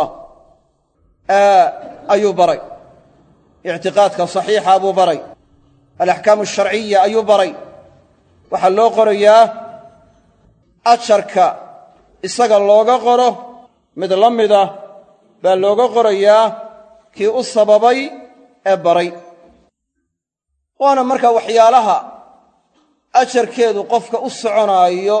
ayuu baray ictiqaadka saxiixa buu baray alaxkaamu asharciya ayuu baray waxaa loo qorayaa ajarka isaga looga qoro mid la mida baa looga qorayaa kii u sababay ee baray waana markaa waxyaalaha ajarkeedu qofka u soconaayo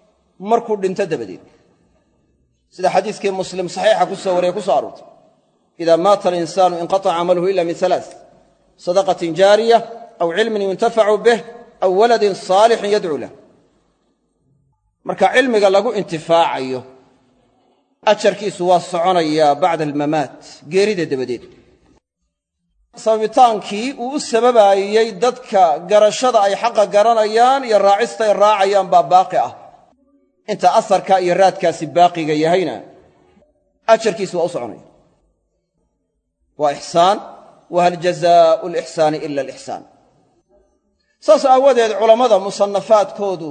markuu dhinto dabadeed sida xadiiskii muslim saxiixa ku soo wariyey ku soo aroortay إذا مات الإنسان انقطع عمله إلا من 3: صدقة جارية أو علم ينتفع به أو ولد صالح يدعو له. marka cilmiga lagu intifaacayo ajarkiisu waa soconayaa bacda almamaat, geerida dabadeed. sababitaankii uu u sababaayey dadka garashada ay xaqa garanayaan iyo raacista ay raacayaan baa baaqi ah. inta asarka iyo raadkaasi baaqiga yahayna ajarkiisu waa u soconaya. waa ixsaan, wahal jazaa'u alixsaani ila alixsaan. saas aawadeed culammada musannafaadkoodu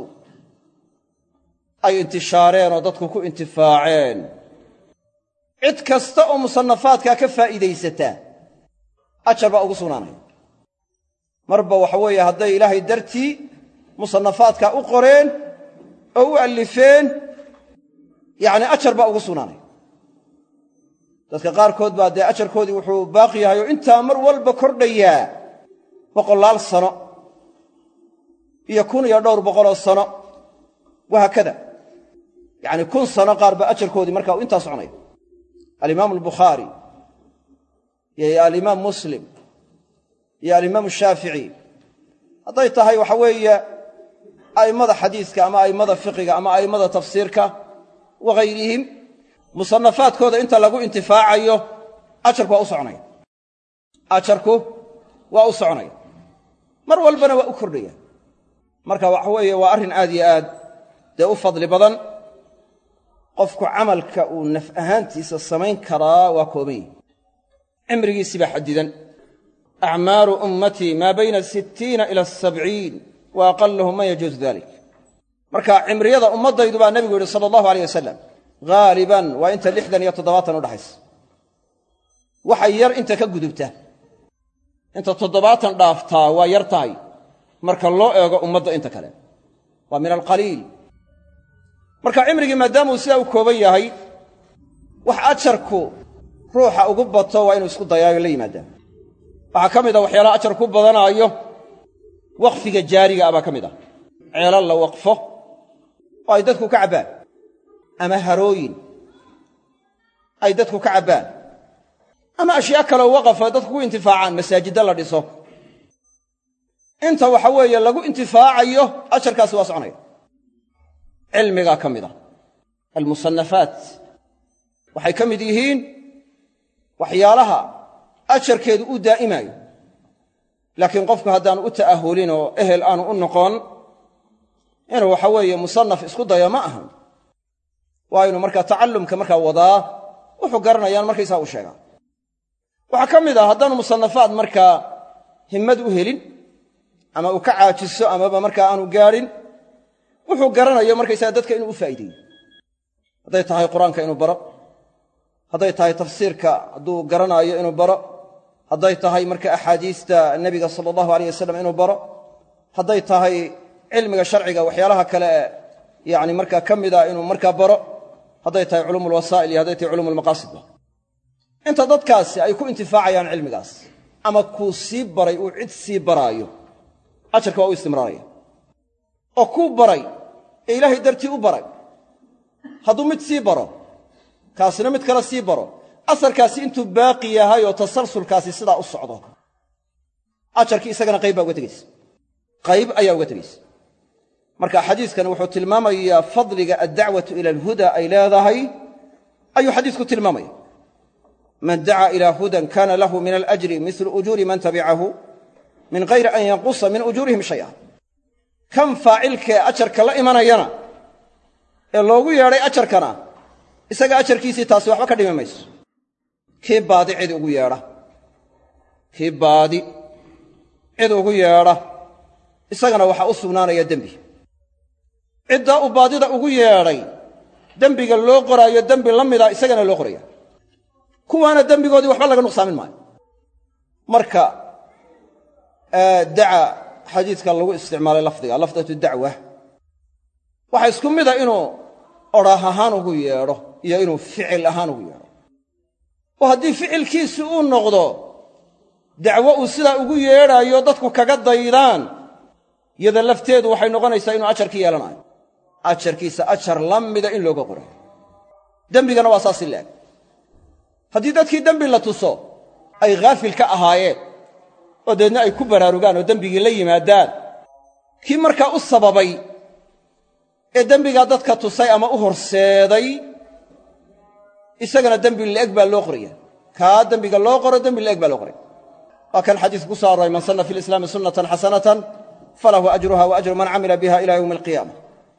ay intishaareen oo dadku ku intifaaceen. cid kasta oo musannafaadkaa ka faa'iidaysataa ajar baa ugu sugnaanaya. marba waxa weeye hadday ilaahay dartii musannafaadkaa u qoreen oo u allifeen, yacni ajar baa ugu sugnaanaya. dadka qaarkood baa dee ajarkoodii wuxuu baaqi yahay oo intaa mar walba kordhayaa 100 sano iyo 1,000 sano, wahaakada. yacni 1,000 sano qaar baa ajarkoodii markaa intaa soconaya. alimaamu albukhaari iyo alimaam muslim iyo alimaamu shaafici hadday tahay waxa weeye a'immada xadiiska ama a'immada fiqiga ama a'immada tafsiirka wagayrihim, musannafaadkooda inta lagu intifaacayo ajarku waa u soconaya. ajarku waa u soconaya, mar walbana waa u kordhaya. marka waxa weeye waa arrin aad iyo aad dee u fadli badan. qofku camalka uu naf ahaantiisa samayn karaa waa kooban yahi. cimrigiisii baa xadidan. acmaaru ummatii maa bayna 60 ila 70 wa aqalluhum man yajuuzu dalik. marka cimriyada ummaddaydu baa nebigu yidhi sala allahu alayh wasalam haaliban waa inta 60 iyo 70 udhaxaysa. waxay yar inta ka gudubta, inta 70 dhaaftaa waa yar tahay marka loo eego ummadda inta kale, waa min alqaliil. marka cimrigii maadaamuu sidaa u kooban yahay, wax ajarku ruuxa ugu bato waa inuu isku dayaayo la yimaadaan. waxaa ka mid a waxyaalaha ajar ku badanaayo waqfiga jaariga ah baa ka mid ah. ceelal la waqfo oo ay dadku ka cabbaan, ama harooyin ay dadku ka cabbaan, ama ashyaa kaleo waqafa dadku ku intifaacaan, masaajidda la dhiso. inta waxa weeye lagu intifaacayo ajarkaasi waa soconaya. cilmigaa ka mid ah. almusannafaat waxay ka mid yihiin waxyaalaha ajarkeedu u daa'imaayo. laakiin qofku haddaanu u ta'ahulin oo ehel aanu u noqon inuu waxa weeye musannaf isku dayo ma ahan. waa inuu markaa tacallumka markaa wadaa, wuxuu garanayaan markaysaa u sheegaa. waxaa ka mid ah haddaanu musannafaad markaa himmad u helin, ama uu ka caajiso, amaba markaa aanu gaadhin, wuxuu garanayo markaysaga dadka inuu u faa'iideeyo. hadday tahay qur-aanka inuu baro, hadday tahay tafsiirka hadduu garanaayo inuu baro, hadday tahay marka axaadiista nebiga sala allahu alayh wasalam inuu baro, hadday tahay cilmiga sharciga waxyaalaha kale ee yacni markaa ka mida inuu markaa baro, hadday tahay culuum ulwasaa'il iyo hadday tahay culuum ulmaqaasidba. inta dadkaasi ay ku intifaacayaan cilmigaas, ama kuu sii baray uu cid sii baraayo, ajarka waa u istimraaraya. oo kuu baray ee ilaahay dartii u baray hadduu mid sii baro, kaasina mid kale sii baro, asarkaasi intuu baaqi yahay oo tasalsulkaasi sidaa u socdo, ajarkii isagana qayb baa uga tegaysa, qayb ayaa uga tegaysa. marka xadiiskani wuxuu tilmaamayaa fadliga addacwatu ila alhuda ay leedahay ayuu xadiisku tilmaamaya. man dacaa ilaa hudan kana lahu min alajri milu ujuuri man tabicahu min gayri an yanqusa min ujuurihim shay'a. kan faacilkee ajarka la imanayana ee loogu yeedhay ajarkana, isaga ajarkiisii taasi waxba ka dhimi mayso. kii baadi cid ugu yeedha, kii baadi cid ugu yeedha, isagana waxaa u sugnaanaya dembi. ciddaa uu baadida ugu yeedhay dembiga loo qoraayo dembi la mida isagana loo qoraya. kuwaana dembigoodii waxba laga nuqsaamin maayo. marka daca xadiidka lagu isticmaalay lafdiga lafdatu dacwa waxa isku mid a inuu odhaah ahaan ugu yeedho iyo inuu ficil ahaan ugu yeedho. oo haddii ficilkiisi uu noqdo dacwo uu sidaa ugu yeedhaayo dadku kaga daydaan, iyada lafteedu waxay noqonaysaa inuu ajarkii yeelanayo. ajarkiisa ajar la mida in looga qorayo. dembigana waa saasi leeg. haddii dadkii dembi la tuso ay ghaafil ka ahaayeen oo deedna ay ku baraarugaan oo dembigii la yimaadaan kii markaa u sababay ee dembigaa dadka tusay ama u horseeday isagana dembi la'eg baa loo qoraya kaa dembiga loo qoro dembi la'eg baa loo qoraya waa kan xadiisku ku soo arooray man sanna fi lislaami sunnatan xasanatan falahu ajruha wa ajru man camila biha ila yawmi alqiyaama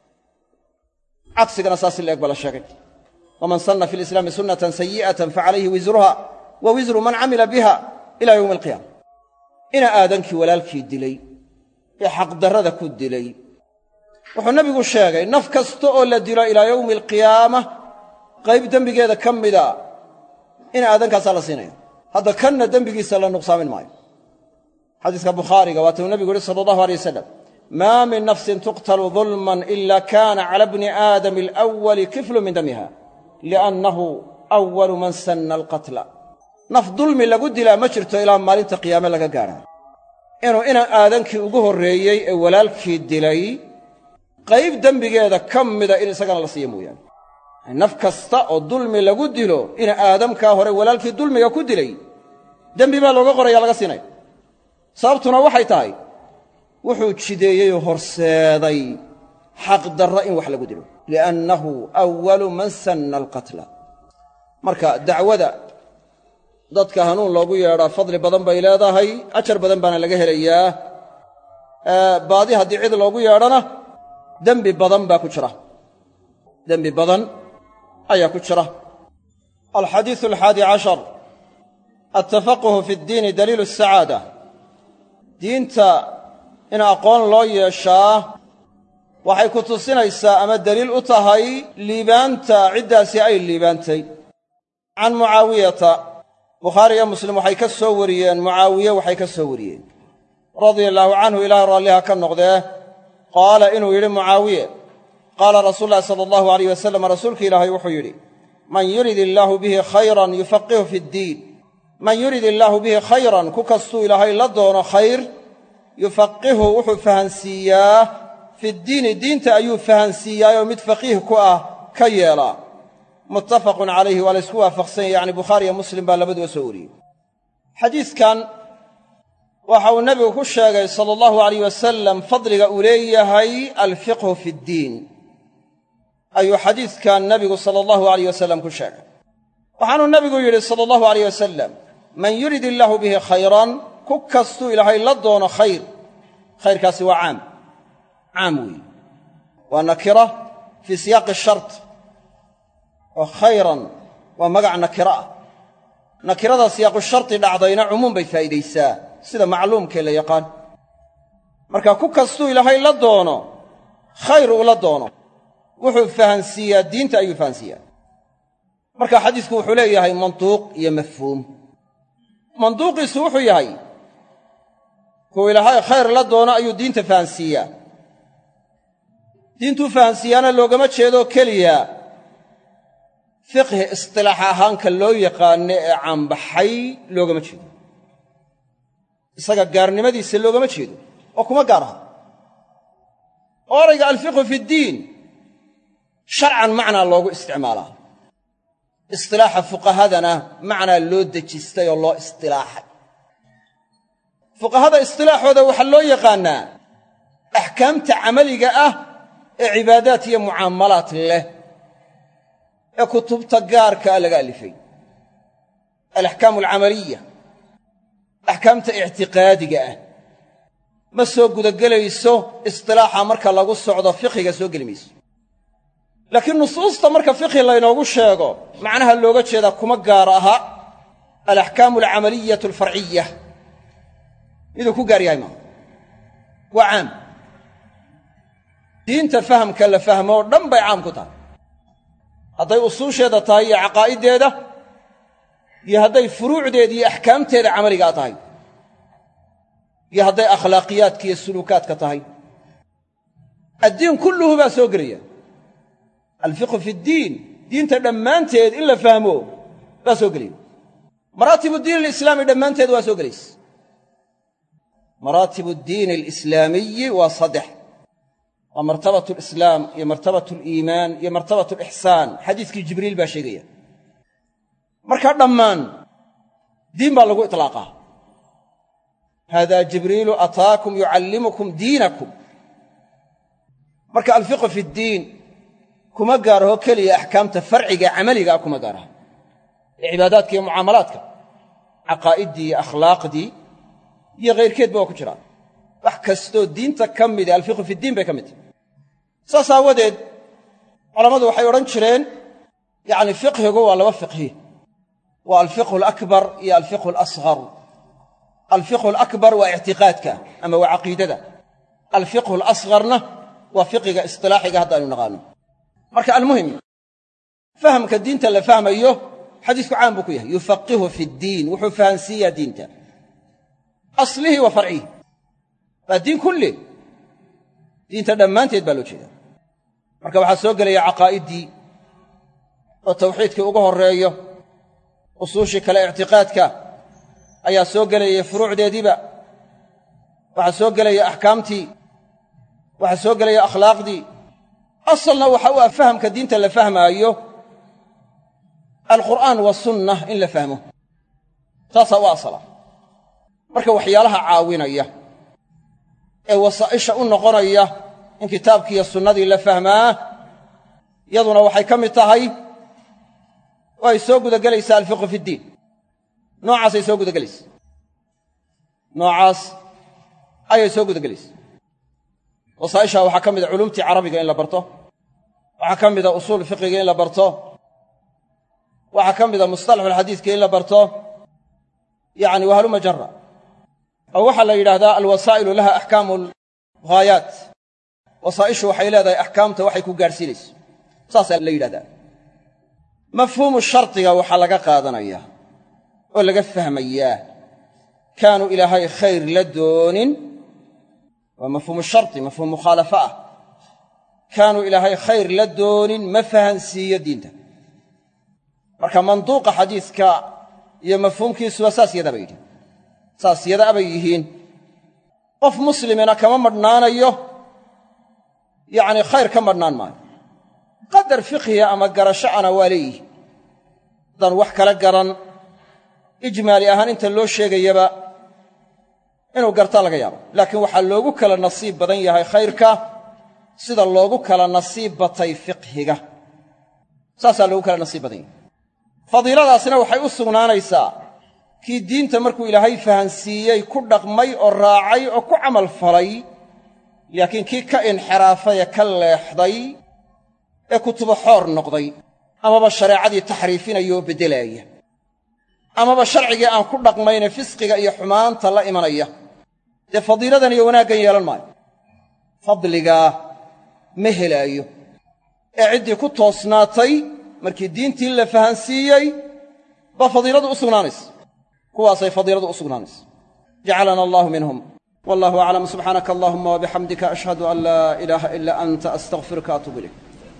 cagsigana saas la'eg baa la sheegay waman sanna fi lislaami sunnatan sayi'atan facalayhi wisruha wa wisru man camila biha ila yawmi alqiyaama ina aadankii walaalkii dilay ee xaqdarrada ku dilay wuxuu nebigu sheegay naf kasta oo la dilo ilaa yawmi alqiyaama qayb dembigeeda ka mida ina aadankaasaa la siinaya hadda kanna dembigiisa la nuqsaamin maayo xadiiska bukhaariga waatuu nebigu yihi sala allahu alay wasalam maa min nafsin tuqtalu dulman ila kaana cala bni aadami alawali kiflu min damiha liannahu awalu man sanna alqatla naf dulmi lagu dilaa ma jirto ilaa maalinta qiyaame laga gaadhaa inuu ina aadankii ugu horreeyey ee walaalkii dilay qayb dembigeeda ka mida in isagana la siiyo mooyaane naf kasta oo dulmi lagu dilo ina aadamkaa hore walaalkii dulmiga ku dilay dembi baa looga qoraya laga siinaya sababtuna waxay tahay wuxuu jideeyey oo horseeday xaqdarra in wax lagu dilo liannahu awalu man sanna alqatla marka dacwada dadka hanuun loogu yeedhaa fadli badan bay leedahay ajar badan baana laga helayaa baadi haddii cid loogu yeedhana dembi badan baa ku jira dembi badan ayaa ku jira alxadiisu alxaadi cashar altafaquhu fi ddiini daliilu asacaada diinta in aqoon loo yeeshaa waxay ku tusinaysaa ama daliil u tahay liibaanta ciddaasi ay liibaantay can mucaawiyata bukhaari iyo muslim waxay ka soo wariyeen mucaawiye waxay ka soo wariyeen radia allaahu canhu ilaahay raalliha ka noqdee qaala inuu yidhi mucaawiye qaala rasuulu llahi sala allahu alayh wasalam rasuulka ilaahay wuxuu yidhi man yurid illaahu bihi khayran yufaqihu fi ddiin man yurid illaahu bihi khayran ku kastuu ilaahay la doono khayr yufaqihu wuxuu fahansiiyaa fiddiini diinta ayuu fahansiiyaayoo mid faqiih ku ah ka yeelaa muttafaqun calayhi waa la ysku waafaqsanya yacni bukhaari iyo muslim baa labaduba soo wariyey xadiiskan waxa uu nebigu ku sheegay sala allahu alayh wasalam fadliga uu leeyahay alfiqhu fi ddiin ayuu xadiiskan nebigu sala allahu alayh wasalam ku sheegay waxaanuu nebigu yidhi sala allahu alayh wasalam man yurid illaahu bihi khayran ku kastuu ilaahay la doono khayr khayrkaasi waa caam weeye waa nakira fii siyaaqi shart oo khayran waa magac nakira ah nakirada siyaaqu sharti dhacdayna cumuum bay faa'iidaysaa sida macluumkee la yaqaan marka ku kastuu ilaahay la doono khayr uu la doono wuxuu fahansiiyaa diinta ayuu fahansiiyaa marka xadiisku wuxuu leeyahay mantuuq iyo mafhuum manduuqiisu wuxuu yahay kuwa ilaahay khayr la doono ayuu diinta fahansiiyaa diintuu fahansiiyaana loogama jeedo keliya fiqhi istilaax ahaanka loo yaqaano ee caanbaxay loogama jeedo isaga gaarnimadiisa loogama jeedo oo kuma gaar aha oo erayga alfiqhu fi ddiin sharcan macnaa loogu isticmaalaa istilaaxa fuqahadana macnaa loo dejistay oo loo istilaaxay fuqahada istilaaxooda waxaa loo yaqaannaa axkaamta camaliga ah ee cibaadaad iyo mucaamalaad leh ee kutubta gaarkaa laga alifay alaxkaamu alcamaliya axkaamta ictiqaadiga ah ma soo gudagelayso istilaaxa marka lagu socdo fiqhiga soo geli mayso laakiin nusuusta marka fiqhi laynoogu sheego macnaha looga jeedaa kuma gaar aha alaxkaamu alcamaliyatu alfarciya miduu ku gaar yahay maaha waa caam diinta fahamka la fahmo oo dhan bay caam ku tahay hadday usuusheeda tahay iyo caqaa'iddeeda iyo hadday furuucdeeda iyo axkaamteeda camaligaa tahay iyo hadday akhlaaqiyaadka iyo suluukaadka tahay addiin kulluhu baa soo gelaya alfiqhu fi ddiin diinta dhammaanteed in la fahmo baa soo gelaya maraatibu diin alislaami dhammaanteed waa soo gelaysa maraatibu ddiini alislaamiyi waa saddex waa martabatu alislaam iyo martabatu aliimaan iyo martabatu alixsaan xadiiskii jibriil baa sheegaya marka dhammaan diin baa lagu itlaaqaa haadaa jibriilu ataakum yucallimukum diinakum marka alfiqhu fi ddiin kuma gaaraho keliya axkaamta farciga camaligaa kuma gaaraha ee cibaadaadka iyo mucaamalaadka caqaa'iddii iyo akhlaaqdii iyo kayrkeedba waa ku jiraan wax kastoo diinta ka mida alfiqhu fi ddiin bay ka mid tahay saas aawadeed culammadu waxay odhan jireen yacni fiqhigu waa laba fiqhi waa alfiqhu alakbar iyo alfiqhu alasghar alfiqhu alakbar waa ictiqaadka ama waa caqiidada alfiqhu alasgharna waa fiqiga istilaaxiga haddaaynu naqaano marka almuhim fahamka diinta la fahmayo xadiisku caan buu ku yahay yufaqihu fi ddiin wuxuu fahansiiyaa diinta aslihi wa farcihi waa diin kulli diinta dhammaanteed baa loo jeedaa marka waxaa soo gelaya caqaa'iddii oo tawxiidkii ugu horreeyo usuushii kale ictiqaadka ayaa soo gelayay furuucdeediiba waxaa soo gelaya axkaamtii waxaa soo gelaya akhlaaqdii asalna waxa u ah fahamka diinta la fahmaayo alqur'aan wasunna in la fahmo taasaa u asala marka waxyaalaha caawinaya ee wasaa'isha u noqonaya in kitaabkiiyo sunnadii la fahmaa yaduna waxay ka mid tahay oo ay soo gudagelaysaa alfiqhu fi ddiin noocaasay soo gudagelaysa noocaas ayay soo gudagelaysa wasaa'ishaa waxaa ka mida culumtii carabiga in la barto waxaa ka mida usuul fiqiga in la barto waxaa ka mida mustalaxulxadiiska in la barto yacni wahaluma jara oo waxaa la yidhaahdaa alwasaa'ilu laha axkaamu alghaayaat wasaa'ishu waxay leedahay axkaamta waxay ku gaadhsiinayso saasaa la yidhahdaa mafhuumu shardiga waxaa laga qaadanayaa oo laga fahmayaa kaanu ilaahay khayr la doonin waa mafhuumu shardi mafhuum mukhaalafa ah kaanu ilaahay khayr la doonin ma fahansiiyo diinta marka manduuqa xadiiska iyo mafhuumkiisuba saas yadaa bay yidhi saas yadaa bay yihiin qof muslimina kama madhnaanayo yacni khayr ka madhnaan maayo qadar fiqhiya ama garasho ana waa leeyihi haddaan wax kala garan ijmaali ahaan inta loo sheegayaba inuu gartaa laga yaabo laakiin waxaa loogu kala nasiib badan yahay khayrka sida loogu kala nasiib batay fiqhiga saasaa loogu kala nasiib badan yahay fadiiladaasna waxay u sugnaanaysaa kii diinta markuu ilaahay fahansiiyey ku dhaqmay oo raacay oo ku camal falay laakiin kii ka inxiraafay ee ka leexday ee kutubo xoor noqday amaba shareecadii taxriifinaya oo beddelaaya amaba sharcigii aan ku dhaqmayne fisqiga iyo xumaanta la imanaya dee fadiiladan iyo wanaaggan yeelan maayo fadligaa ma helaayo ee ciddii ku toosnaatay markii diintii la fahansiiyey baa fadiiladu u sugnaanaysa kuwaasay fadiiladu u sugnaanaysa jacalana allahu minhum wallahu aclam subxaanaka allahuma wabixamdika ashhadu an laa ilaaha ilaa anta astaqfiruka atuubu ilayk